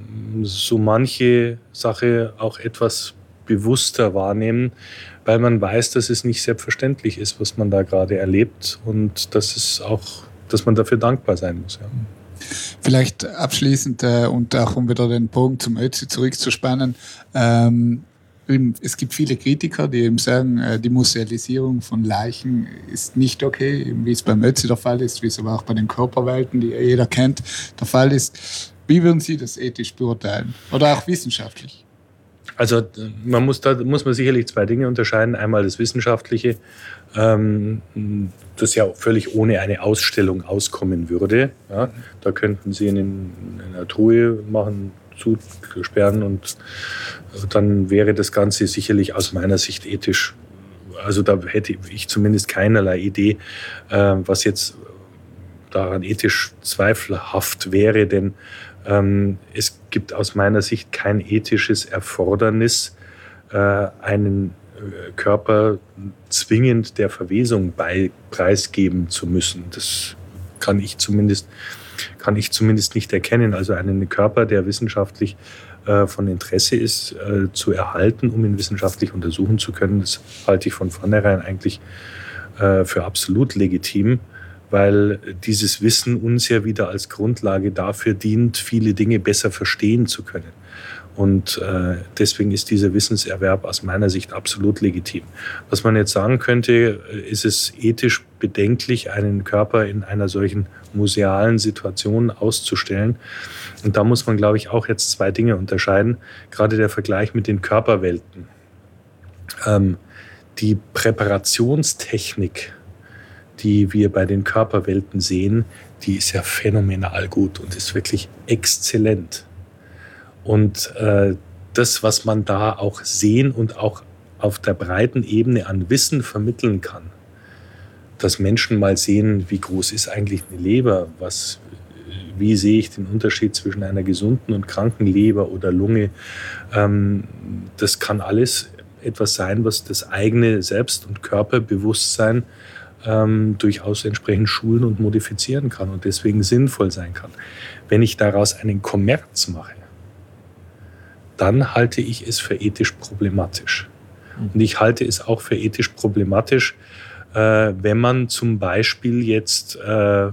so manche Sache auch etwas bewusster wahrnehmen, weil man weiß, dass es nicht selbstverständlich ist, was man da gerade erlebt und dass es auch, dass man dafür dankbar sein muss. Ja. Vielleicht abschließend äh, und auch um wieder den Bogen zum Ötzi zurückzuspannen. Ähm, es gibt viele Kritiker, die eben sagen, äh, die Musealisierung von Leichen ist nicht okay, eben wie es beim Ötzi der Fall ist, wie es aber auch bei den Körperwelten, die jeder kennt, der Fall ist. Wie würden Sie das ethisch beurteilen oder auch wissenschaftlich? Also man muss, da muss man sicherlich zwei Dinge unterscheiden. Einmal das Wissenschaftliche, ähm, das ja völlig ohne eine Ausstellung auskommen würde. Ja, da könnten Sie in, in einer Truhe machen, zusperren und dann wäre das Ganze sicherlich aus meiner Sicht ethisch. Also da hätte ich zumindest keinerlei Idee, äh, was jetzt daran ethisch zweifelhaft wäre, denn ähm, es gibt aus meiner Sicht kein ethisches Erfordernis, äh, einen äh, Körper zwingend der Verwesung bei, preisgeben zu müssen. Das kann ich zumindest, kann ich zumindest nicht erkennen. Also einen Körper, der wissenschaftlich äh, von Interesse ist, äh, zu erhalten, um ihn wissenschaftlich untersuchen zu können, das halte ich von vornherein eigentlich äh, für absolut legitim, weil dieses Wissen uns ja wieder als Grundlage dafür dient, viele Dinge besser verstehen zu können. Und äh, deswegen ist dieser Wissenserwerb aus meiner Sicht absolut legitim. Was man jetzt sagen könnte, ist es ethisch bedenklich, einen Körper in einer solchen musealen Situation auszustellen. Und da muss man, glaube ich, auch jetzt zwei Dinge unterscheiden. Gerade der Vergleich mit den Körperwelten. Ähm, die Präparationstechnik, die wir bei den Körperwelten sehen, die ist ja phänomenal gut und ist wirklich exzellent. Und äh, das, was man da auch sehen und auch auf der breiten Ebene an Wissen vermitteln kann, dass Menschen mal sehen, wie groß ist eigentlich eine Leber, was, wie sehe ich den Unterschied zwischen einer gesunden und kranken Leber oder Lunge, ähm, das kann alles etwas sein, was das eigene Selbst- und Körperbewusstsein Ähm, durchaus entsprechend schulen und modifizieren kann und deswegen sinnvoll sein kann. Wenn ich daraus einen Kommerz mache, dann halte ich es für ethisch problematisch. Mhm. Und ich halte es auch für ethisch problematisch, äh, wenn man zum Beispiel jetzt äh,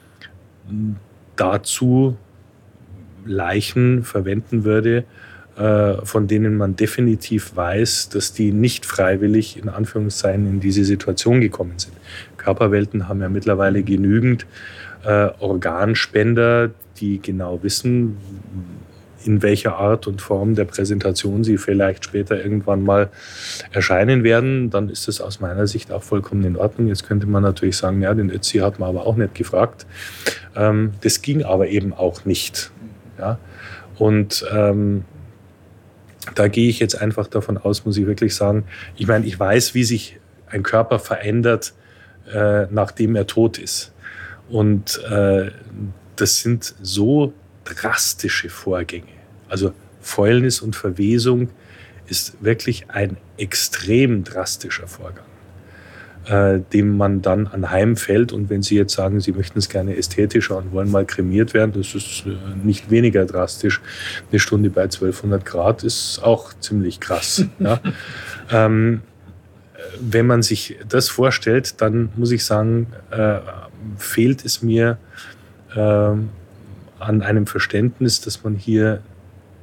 dazu Leichen verwenden würde, äh, von denen man definitiv weiß, dass die nicht freiwillig in Anführungszeichen in diese Situation gekommen sind. Körperwelten haben ja mittlerweile genügend äh, Organspender, die genau wissen, in welcher Art und Form der Präsentation sie vielleicht später irgendwann mal erscheinen werden. Dann ist das aus meiner Sicht auch vollkommen in Ordnung. Jetzt könnte man natürlich sagen, ja, den Ötzi hat man aber auch nicht gefragt. Ähm, das ging aber eben auch nicht. Ja? Und ähm, da gehe ich jetzt einfach davon aus, muss ich wirklich sagen, ich meine, ich weiß, wie sich ein Körper verändert, äh, nachdem er tot ist. Und äh, das sind so drastische Vorgänge. Also Fäulnis und Verwesung ist wirklich ein extrem drastischer Vorgang, äh, dem man dann anheimfällt. Und wenn Sie jetzt sagen, Sie möchten es gerne ästhetischer und wollen mal kremiert werden, das ist äh, nicht weniger drastisch. Eine Stunde bei zwölfhundert Grad ist auch ziemlich krass. Ja? ähm, wenn man sich das vorstellt, dann muss ich sagen, äh, fehlt es mir äh, an einem Verständnis, dass man hier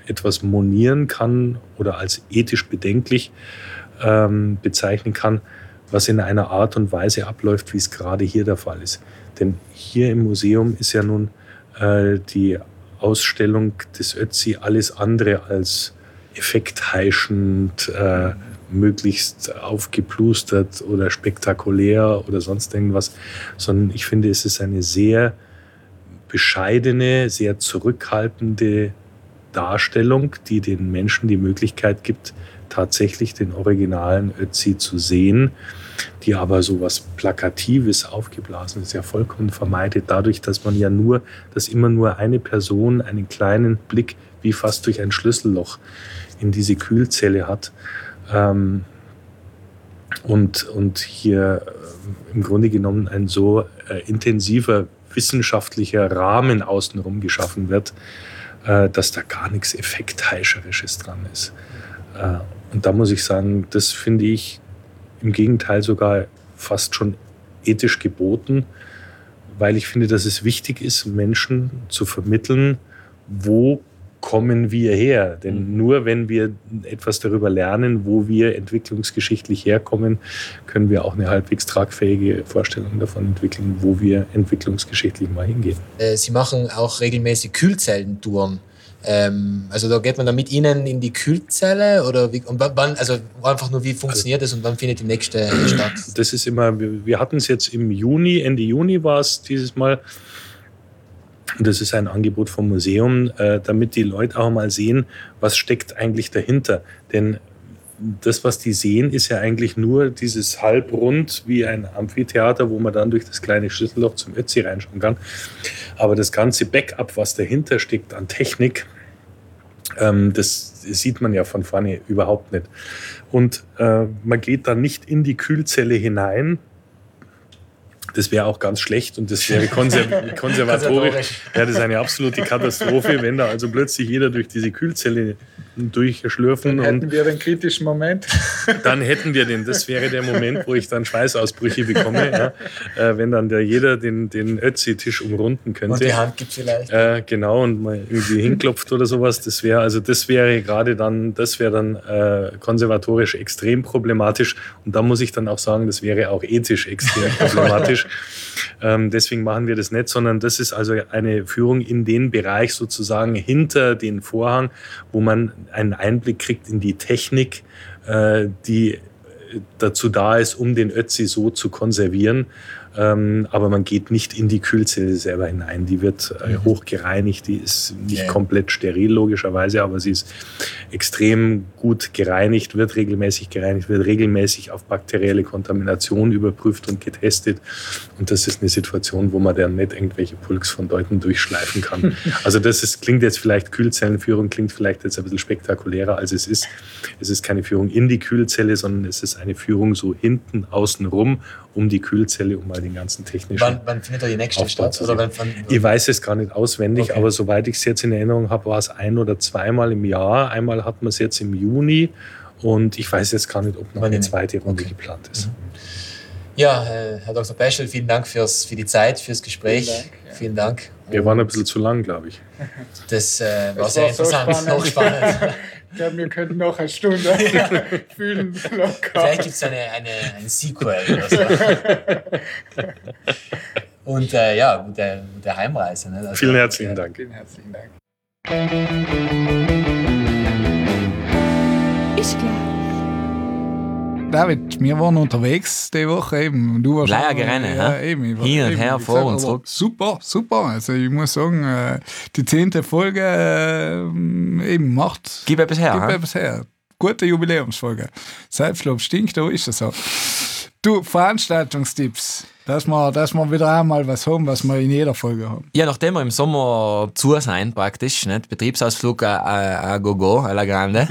etwas monieren kann oder als ethisch bedenklich ähm, bezeichnen kann, was in einer Art und Weise abläuft, wie es gerade hier der Fall ist. Denn hier im Museum ist ja nun äh, die Ausstellung des Ötzi alles andere als effektheischend, äh, möglichst aufgeplustert oder spektakulär oder sonst irgendwas, sondern ich finde, es ist eine sehr bescheidene, sehr zurückhaltende Darstellung, die den Menschen die Möglichkeit gibt, tatsächlich den originalen Ötzi zu sehen, die aber so was Plakatives, Aufgeblasenes ja vollkommen vermeidet, dadurch, dass man ja nur, dass immer nur eine Person einen kleinen Blick wie fast durch ein Schlüsselloch in diese Kühlzelle hat. Ähm, und, und hier äh, im Grunde genommen ein so äh, intensiver wissenschaftlicher Rahmen außenrum geschaffen wird, äh, dass da gar nichts Effektheischerisches dran ist. Äh, und da muss ich sagen, das finde ich im Gegenteil sogar fast schon ethisch geboten, weil ich finde, dass es wichtig ist, Menschen zu vermitteln, wo kommen wir her. Denn nur wenn wir etwas darüber lernen, wo wir entwicklungsgeschichtlich herkommen, können wir auch eine halbwegs tragfähige Vorstellung davon entwickeln, wo wir entwicklungsgeschichtlich mal hingehen. Sie machen auch regelmäßig Kühlzellentouren. Ähm, also da geht man dann mit Ihnen in die Kühlzelle oder wie, und wann, also einfach nur wie funktioniert das und wann findet die nächste statt? Das ist immer, wir, wir hatten es jetzt im Juni, Ende Juni war es dieses Mal. Und das ist ein Angebot vom Museum, äh, damit die Leute auch mal sehen, was steckt eigentlich dahinter. Denn das, was die sehen, ist ja eigentlich nur dieses Halbrund wie ein Amphitheater, wo man dann durch das kleine Schlüsselloch zum Ötzi reinschauen kann. Aber das ganze Backup, was dahinter steckt an Technik, ähm, das sieht man ja von vorne überhaupt nicht. Und äh, man geht dann nicht in die Kühlzelle hinein. Das wäre auch ganz schlecht und das wäre konser- konservatorisch. Ja, das ist eine absolute Katastrophe, wenn da also plötzlich jeder durch diese Kühlzelle durchschlürfen. Dann hätten und wir den kritischen Moment. Dann hätten wir den. Das wäre der Moment, wo ich dann Schweißausbrüche bekomme, ja, äh, wenn dann der jeder den, den Ötzi-Tisch umrunden könnte. Und die Hand gibt vielleicht. Äh, genau, und mal irgendwie hinklopft oder sowas. Das wäre also das wäre gerade dann, das wäre dann äh, konservatorisch extrem problematisch. Und da muss ich dann auch sagen, das wäre auch ethisch extrem problematisch. Ähm, deswegen machen wir das nicht, sondern das ist also eine Führung in den Bereich sozusagen hinter den Vorhang, wo man einen Einblick kriegt in die Technik, äh, die dazu da ist, um den Ötzi so zu konservieren. Ähm, aber man geht nicht in die Kühlzelle selber hinein. Die wird äh, hoch gereinigt, die ist nicht Ja. komplett steril logischerweise, aber sie ist extrem gut gereinigt, wird regelmäßig gereinigt, wird regelmäßig auf bakterielle Kontamination überprüft und getestet. Und das ist eine Situation, wo man dann nicht irgendwelche Pulks von Leuten durchschleifen kann. Also das ist, klingt jetzt vielleicht, Kühlzellenführung klingt vielleicht jetzt ein bisschen spektakulärer, als es ist. Es ist keine Führung in die Kühlzelle, sondern es ist eine Führung so hinten, außen rum, um die Kühlzelle, um mal den ganzen technischen Wann, wann findet da die nächste Aufbau statt? zu Oder sehen. wann, wann, Ich weiß es gar nicht auswendig, Okay. aber soweit ich es jetzt in Erinnerung habe, war es ein- oder zweimal im Jahr. Einmal hat man es jetzt im Juni und ich weiß jetzt gar nicht, ob noch Wann eine denn? zweite Runde Okay. geplant ist. Ja, äh, Herr Doktor Peschel, vielen Dank fürs, für die Zeit, fürs Gespräch. Vielen Dank, ja. Vielen Dank. Wir waren ein bisschen zu lang, glaube ich. Das äh, war Es sehr war so interessant, spannend. hochspannend. Ich glaube, wir könnten noch eine Stunde fühlen locker. Vielleicht gibt es eine, eine, ein Sequel oder so. Und äh, ja, gute, gute Heimreise. Ne? Also, Vielen herzlichen äh, Dank. Vielen herzlichen Dank. Ist klar. David, wir waren unterwegs die Woche eben. Du warst Leier auch, gerennen, ja, hä? eben, ich war- Hin und eben, her, wie vor gesagt, und aber zurück. Super, super. Also ich muss sagen, äh, die zehnte Folge äh, eben macht. Gib etwas her. Gib hä? etwas her. Gute Jubiläumsfolge. Selbstlob stinkt, da ist es so. Du, Veranstaltungstipps. Dass wir, dass wir wieder einmal was haben, was wir in jeder Folge haben. Ja, nachdem wir im Sommer zu sein, praktisch, nicht? Betriebsausflug a, a, a Gogo, a la Grande,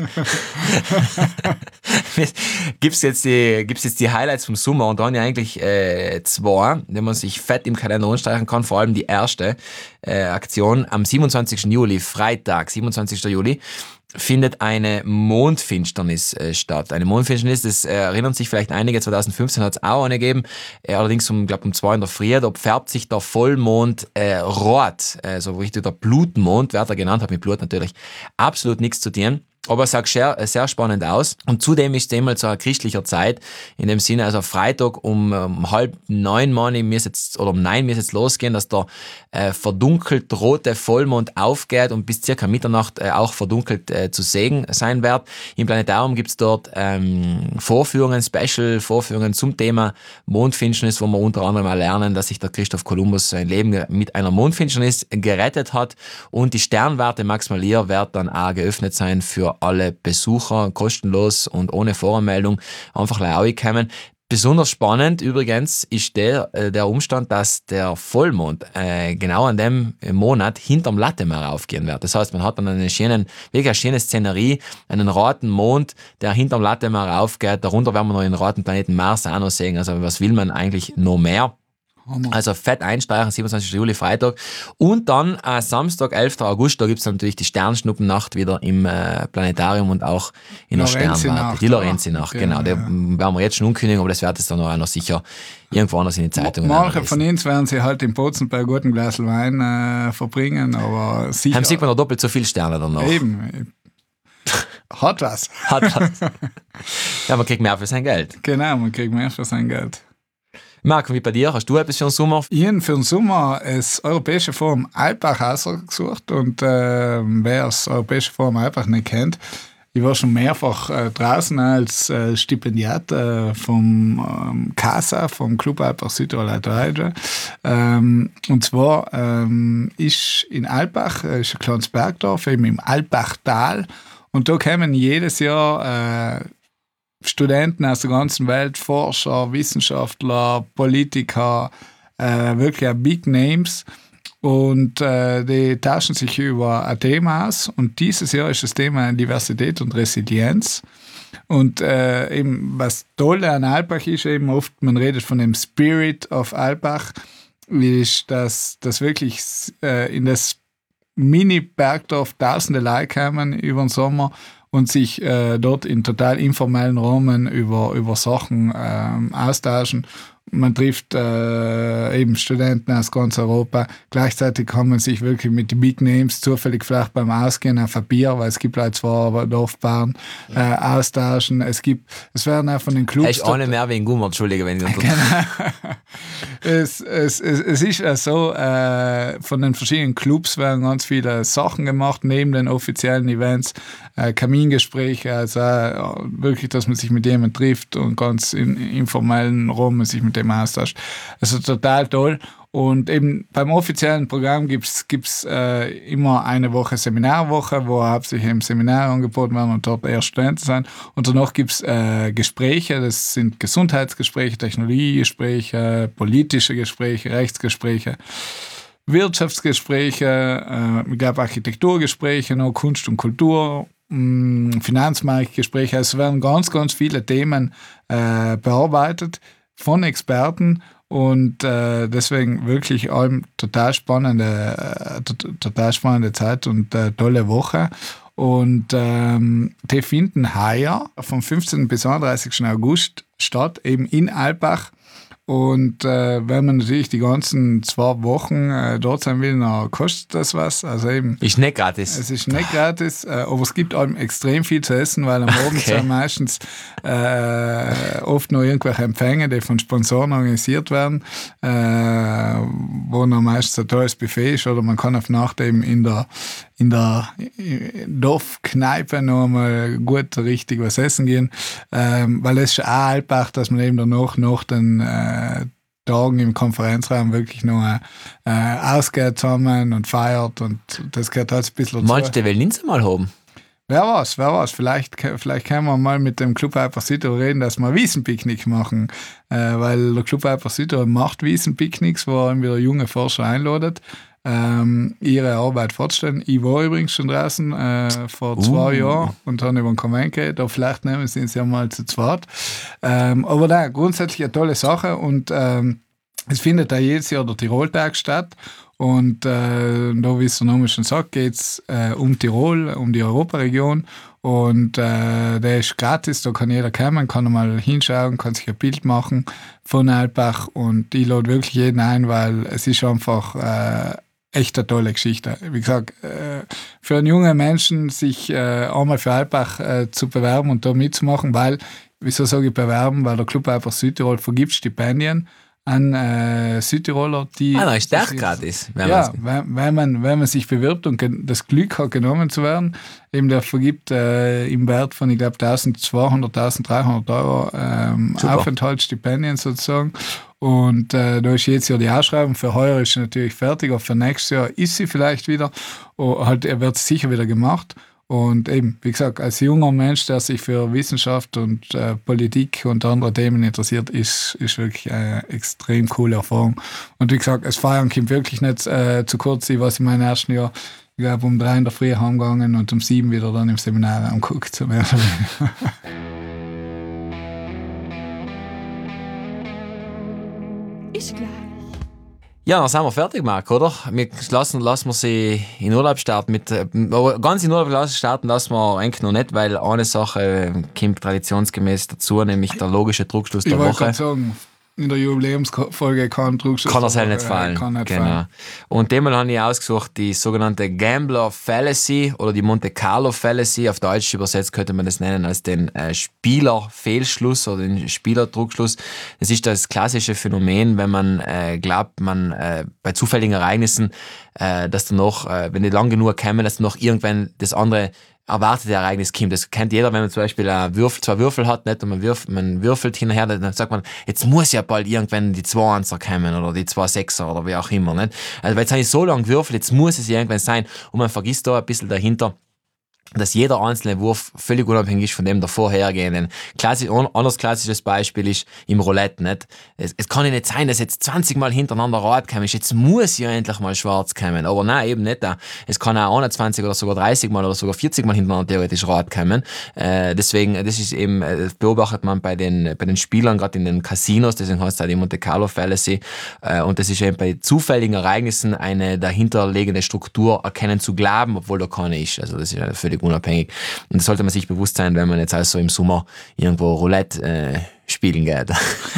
gibt's jetzt die, gibt's jetzt die Highlights vom Sommer und da haben ja eigentlich äh, zwei, die man sich fett im Kalender anstreichen kann, vor allem die erste äh, Aktion am siebenundzwanzigsten Juli, Freitag, siebenundzwanzigsten Juli. findet eine Mondfinsternis äh, statt. Eine Mondfinsternis, das äh, erinnern sich vielleicht einige, zwanzig fünfzehn hat es auch eine gegeben, äh, allerdings um, glaube um zwei in der Früh, da färbt sich der Vollmond äh, rot, also richtig der Blutmond, wird er genannt, hat mit Blut natürlich absolut nichts zu tun. Aber es sah sehr, sehr spannend aus. Und zudem ist es einmal zu einer christlicher Zeit, in dem Sinne, also Freitag um, um halb neun, meine ich, mir jetzt, oder um neun, mir jetzt losgehen, dass der äh, verdunkelt rote Vollmond aufgeht und bis circa Mitternacht äh, auch verdunkelt äh, zu sehen sein wird. Im Planetarium gibt's dort ähm, Vorführungen, Special-Vorführungen zum Thema Mondfinsternis, wo wir unter anderem mal lernen, dass sich der Christoph Kolumbus sein Leben mit einer Mondfinsternis gerettet hat. Und die Sternwarte Max Malier wird dann auch geöffnet sein für alle Besucher, kostenlos und ohne Voranmeldung einfach kommen. Besonders spannend übrigens ist der, äh, der Umstand, dass der Vollmond äh, genau an dem Monat hinterm Latemer aufgehen wird. Das heißt, man hat dann eine schöne, wirklich eine schöne Szenerie, einen roten Mond, der hinterm Latemer aufgeht. Darunter werden wir noch den roten Planeten Mars auch noch sehen. Also was will man eigentlich noch mehr? Also fett einsteigen, siebenundzwanzigsten Juli, Freitag. Und dann äh, Samstag, elften August, da gibt's dann natürlich die Sternschnuppennacht wieder im äh, Planetarium und auch in der Sternwarte. Die Lorenzi-Nacht, okay, genau. Ja. Die werden wir jetzt schon ankündigen, aber das wird es dann auch noch sicher irgendwo anders in die Zeitungen. Manche von uns werden sie halt in Bozen bei einem guten Glas Wein äh, verbringen, aber sicher... Haben sieht man noch doppelt so viele Sterne dann noch. Eben. Hat was. Hat was. Ja, man kriegt mehr für sein Geld. Genau, man kriegt mehr für sein Geld. Marc, wie bei dir? Hast du etwas für den Sommer? Ich habe für den Sommer das Europäische Forum Alpbach ausgesucht und äh, wer das Europäische Forum Alpbach nicht kennt, ich war schon mehrfach äh, draußen als äh, Stipendiat äh, vom ähm, CASA, vom Club Alpbach Südtirol Adreide. Ähm, und zwar ähm, ist in Alpbach, äh, ist ein kleines Bergdorf, eben im Alpbachtal, und da kommen jedes Jahr äh, Studenten aus der ganzen Welt, Forscher, Wissenschaftler, Politiker, äh, wirklich Big Names, und äh, die tauschen sich über ein Thema aus, und dieses Jahr ist das Thema Diversität und Resilienz. Und äh, eben was toll an Alpbach ist, eben oft, man redet von dem Spirit of Alpbach, ist, dass, dass wirklich äh, in das Mini-Bergdorf tausende Leute kommen über den Sommer und sich äh, dort in total informellen Rahmen über, über Sachen äh, austauschen. Man trifft äh, eben Studenten aus ganz Europa. Gleichzeitig kann man sich wirklich mit den Big Names zufällig vielleicht beim Ausgehen auf ein Bier, weil es gibt halt zwar Dorfbahn, äh, austauschen. Es gibt, es werden auch von den Clubs... Echt ohne mehr wegen Gummer, entschuldige, wenn ich genau. es, es, es, es ist ja so, äh, von den verschiedenen Clubs werden ganz viele Sachen gemacht, neben den offiziellen Events, äh, Kamingespräche, also äh, wirklich, dass man sich mit jemandem trifft und ganz in informellen Rahmen sich mit dem Austausch. Also total toll. Und eben beim offiziellen Programm gibt es äh, immer eine Woche Seminarwoche, wo hauptsächlich im Seminar angeboten werden und dort eher Studenten sein. Und danach gibt es äh, Gespräche, das sind Gesundheitsgespräche, Technologiegespräche, politische Gespräche, Rechtsgespräche, Wirtschaftsgespräche, äh, ich glaube Architekturgespräche, noch Kunst und Kultur, mh, Finanzmarktgespräche. Also es werden ganz, ganz viele Themen äh, bearbeitet von Experten, und äh, deswegen wirklich allem total spannende, äh, to- total spannende Zeit und äh, tolle Woche. Und ähm, die finden heuer vom fünfzehnten bis einunddreißigsten August statt, eben in Alpbach. Und äh, wenn man natürlich die ganzen zwei Wochen äh, dort sein will, dann kostet das was. Also eben, ist nicht gratis. Es ist nicht gratis, äh, aber es gibt allem extrem viel zu essen, weil am Abend Okay. sind meistens äh, oft noch irgendwelche Empfänge, die von Sponsoren organisiert werden, äh, wo dann meistens ein tolles Buffet ist, oder man kann auf Nacht eben in der, in der Dorfkneipe noch einmal gut richtig was essen gehen, ähm, weil es ist auch Alpbach, dass man eben danach nach den äh, Tagen im Konferenzraum wirklich noch äh, ausgeht zusammen und feiert, und das gehört halt ein bisschen dazu. Meinst du, die will nicht mal haben? Wer weiß, wer weiß. Vielleicht, vielleicht können wir mal mit dem Club Alpbach Südtirol reden, dass wir ein Wiesenpicknick machen, äh, weil der Club Alpbach Südtirol macht Wiesenpicknicks, wo er wieder junge Forscher einladet, ähm, ihre Arbeit fortstellen. Ich war übrigens schon draußen äh, vor zwei Uh. Jahren und habe über den Konvent geredet, aber vielleicht nehmen sie uns ja mal zu zweit. Ähm, aber da grundsätzlich eine tolle Sache, und ähm, es findet da jedes Jahr der Tiroltag statt. Und äh, da, wie es der Name schon sagt, geht es äh, um Tirol, um die Europaregion. Und äh, der ist gratis, da kann jeder kommen, kann mal hinschauen, kann sich ein Bild machen von Alpbach. Und ich lade wirklich jeden ein, weil es ist einfach äh, echt eine tolle Geschichte. Wie gesagt, äh, für einen jungen Menschen sich äh, einmal für Alpbach äh, zu bewerben und da mitzumachen, weil, wieso sage ich bewerben, weil der Club Alpbach Südtirol vergibt Stipendien an äh, Südtiroler, die... Ah, ist der gratis. Ja, wenn, wenn, man, wenn man sich bewirbt und das Glück hat, genommen zu werden, eben der vergibt äh, im Wert von, ich glaube, eintausendzweihundert, eintausenddreihundert Euro ähm, Aufenthaltsstipendien sozusagen. Und äh, da ist jetzt ja die Ausschreibung. Für heuer ist sie natürlich fertig, aber für nächstes Jahr ist sie vielleicht wieder. Und halt, er wird sicher wieder gemacht. Und eben, wie gesagt, als junger Mensch, der sich für Wissenschaft und äh, Politik und andere Themen interessiert, ist, ist wirklich eine extrem coole Erfahrung. Und wie gesagt, das Feiern kommt wirklich nicht äh, zu kurz. Ich war in meinem ersten Jahr, ich glaube, um drei in der Früh heimgegangen und um sieben wieder dann im Seminar angeguckt. Zum Ist gleich. Ja, dann sind wir fertig, Marc, oder? Wir lassen, lassen wir sie in Urlaub starten. Mit, äh, ganz in Urlaub starten lassen wir eigentlich noch nicht, weil eine Sache kommt traditionsgemäß dazu, nämlich der logische Druckschluss der ich Woche. Ich sagen, in der Jubiläumsfolge kann Druckschluss kann das halt nicht fallen. Kann nicht genau. fallen. Und dem habe ich ausgesucht, die sogenannte Gambler Fallacy oder die Monte Carlo Fallacy. Auf Deutsch übersetzt könnte man das nennen als den äh, Spielerfehlschluss oder den Spielerdruckschluss. Das ist das klassische Phänomen, wenn man äh, glaubt, man äh, bei zufälligen Ereignissen, äh, dass dann noch, äh, wenn die lang genug kommen, dass dann noch irgendwann das andere erwartete Ereignis kommt. Das kennt jeder, wenn man zum Beispiel einen Würfel, zwei Würfel hat, nicht, und man, würf, man würfelt hinterher, dann sagt man, jetzt muss ja bald irgendwann die zwei Einser kommen oder die zwei Sechser oder wie auch immer. Nicht? Also, weil jetzt habe ich so lange gewürfelt, jetzt muss es irgendwann sein. Und man vergisst da ein bisschen dahinter, dass jeder einzelne Wurf völlig unabhängig ist von dem der vorhergehenden. Klassisch, ein anderes klassisches Beispiel ist im Roulette. Nicht? Es, es kann ja nicht sein, dass jetzt zwanzig Mal hintereinander rot kommen ist. Jetzt muss ja endlich mal schwarz kommen. Aber nein, eben nicht. Es kann auch einundzwanzig oder sogar dreißig Mal oder sogar vierzig Mal hintereinander theoretisch rot kommen. Äh, deswegen, das ist eben, das beobachtet man bei den, bei den Spielern, gerade in den Casinos, deswegen heißt es auch die Monte Carlo Fallacy. Äh, und das ist eben bei zufälligen Ereignissen eine dahinterliegende Struktur erkennen zu glauben, obwohl da keine ist. Also das ist eine völlig unabhängig. Und das sollte man sich bewusst sein, wenn man jetzt also im Sommer irgendwo Roulette äh, spielen geht.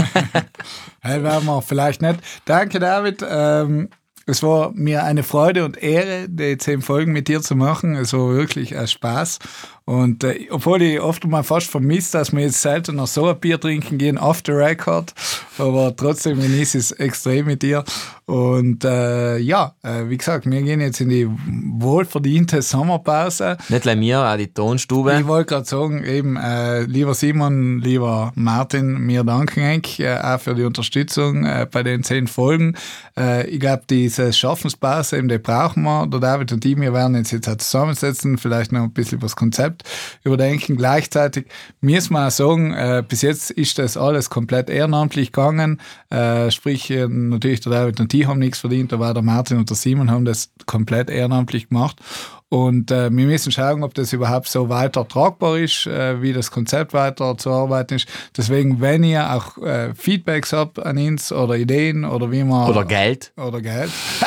Hey, werden wir vielleicht nicht. Danke, David. Ähm, es war mir eine Freude und Ehre, die zehn Folgen mit dir zu machen. Es war wirklich ein Spaß. Und äh, obwohl ich oft mal fast vermisse, dass wir jetzt selten noch so ein Bier trinken gehen, off the record, aber trotzdem genieße ich es extrem mit dir. Und äh, ja, äh, wie gesagt, wir gehen jetzt in die wohlverdiente Sommerpause. Nicht nur mir, auch die Tonstube. Ich wollte gerade sagen, eben, äh, lieber Simon, lieber Martin, wir danken euch äh, auch für die Unterstützung äh, bei den zehn Folgen. Äh, ich glaube, diese Schaffenspause, eben, die brauchen wir. Der David und ich, wir werden uns jetzt auch zusammensetzen, vielleicht noch ein bisschen über das Konzept überdenken. Gleichzeitig müssen wir auch sagen, äh, bis jetzt ist das alles komplett ehrenamtlich gegangen. Äh, sprich, äh, natürlich der David und die haben nichts verdient, aber der Martin und der Simon haben das komplett ehrenamtlich gemacht. Und äh, wir müssen schauen, ob das überhaupt so weiter tragbar ist, äh, wie das Konzept weiter zu arbeiten ist. Deswegen, wenn ihr auch äh, Feedbacks habt an uns oder Ideen oder wie man... Oder Geld. Oder Geld.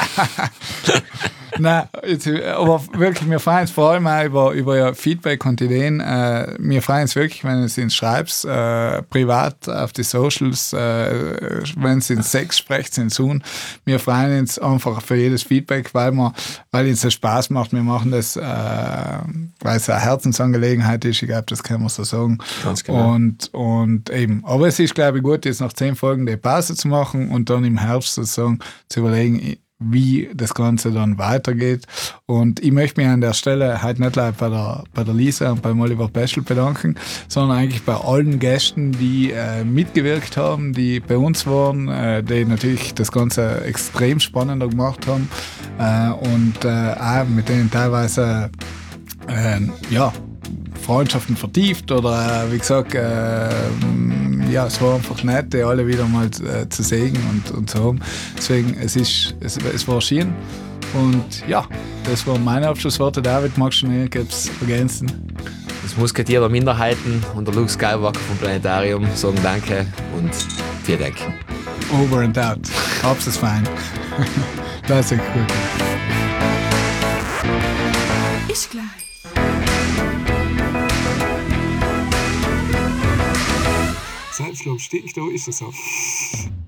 Nein, jetzt, aber wirklich, wir freuen uns vor allem auch über, über ihr Feedback und Ideen. Äh, wir freuen uns wirklich, wenn du es uns schreibst, äh, privat auf die Socials, äh, wenn es in Sex sprecht, in Zoom. Wir freuen uns einfach für jedes Feedback, weil, wir, weil uns das Spaß macht. Wir machen das, äh, weil es eine Herzensangelegenheit ist. Ich glaube, das kann man so sagen. Ganz genau. Und, und eben, aber es ist, glaube ich, gut, jetzt nach zehn Folgen die Pause zu machen und dann im Herbst sozusagen zu überlegen, wie das Ganze dann weitergeht. Und ich möchte mich an der Stelle halt nicht nur bei der, bei der Lisa und beim Oliver Peschel bedanken, sondern eigentlich bei allen Gästen, die äh, mitgewirkt haben, die bei uns waren, äh, die natürlich das Ganze extrem spannender gemacht haben äh, und äh, auch mit denen teilweise äh, ja, Freundschaften vertieft oder äh, wie gesagt, äh, ja, es war einfach nett, die alle wieder mal äh, zu sehen und, und zu haben. Deswegen, es, ist, es, es war schön. Und ja, das waren meine Abschlussworte. David, magst du noch irgendwas ergänzen? Das Musketier der Minderheiten und der Luke Skywalker vom Planetarium sagen Danke und vielen Dank. over and out. Hab's es fein. Das ist gut. Ist gleich. Selbstlob steht da, ist das so.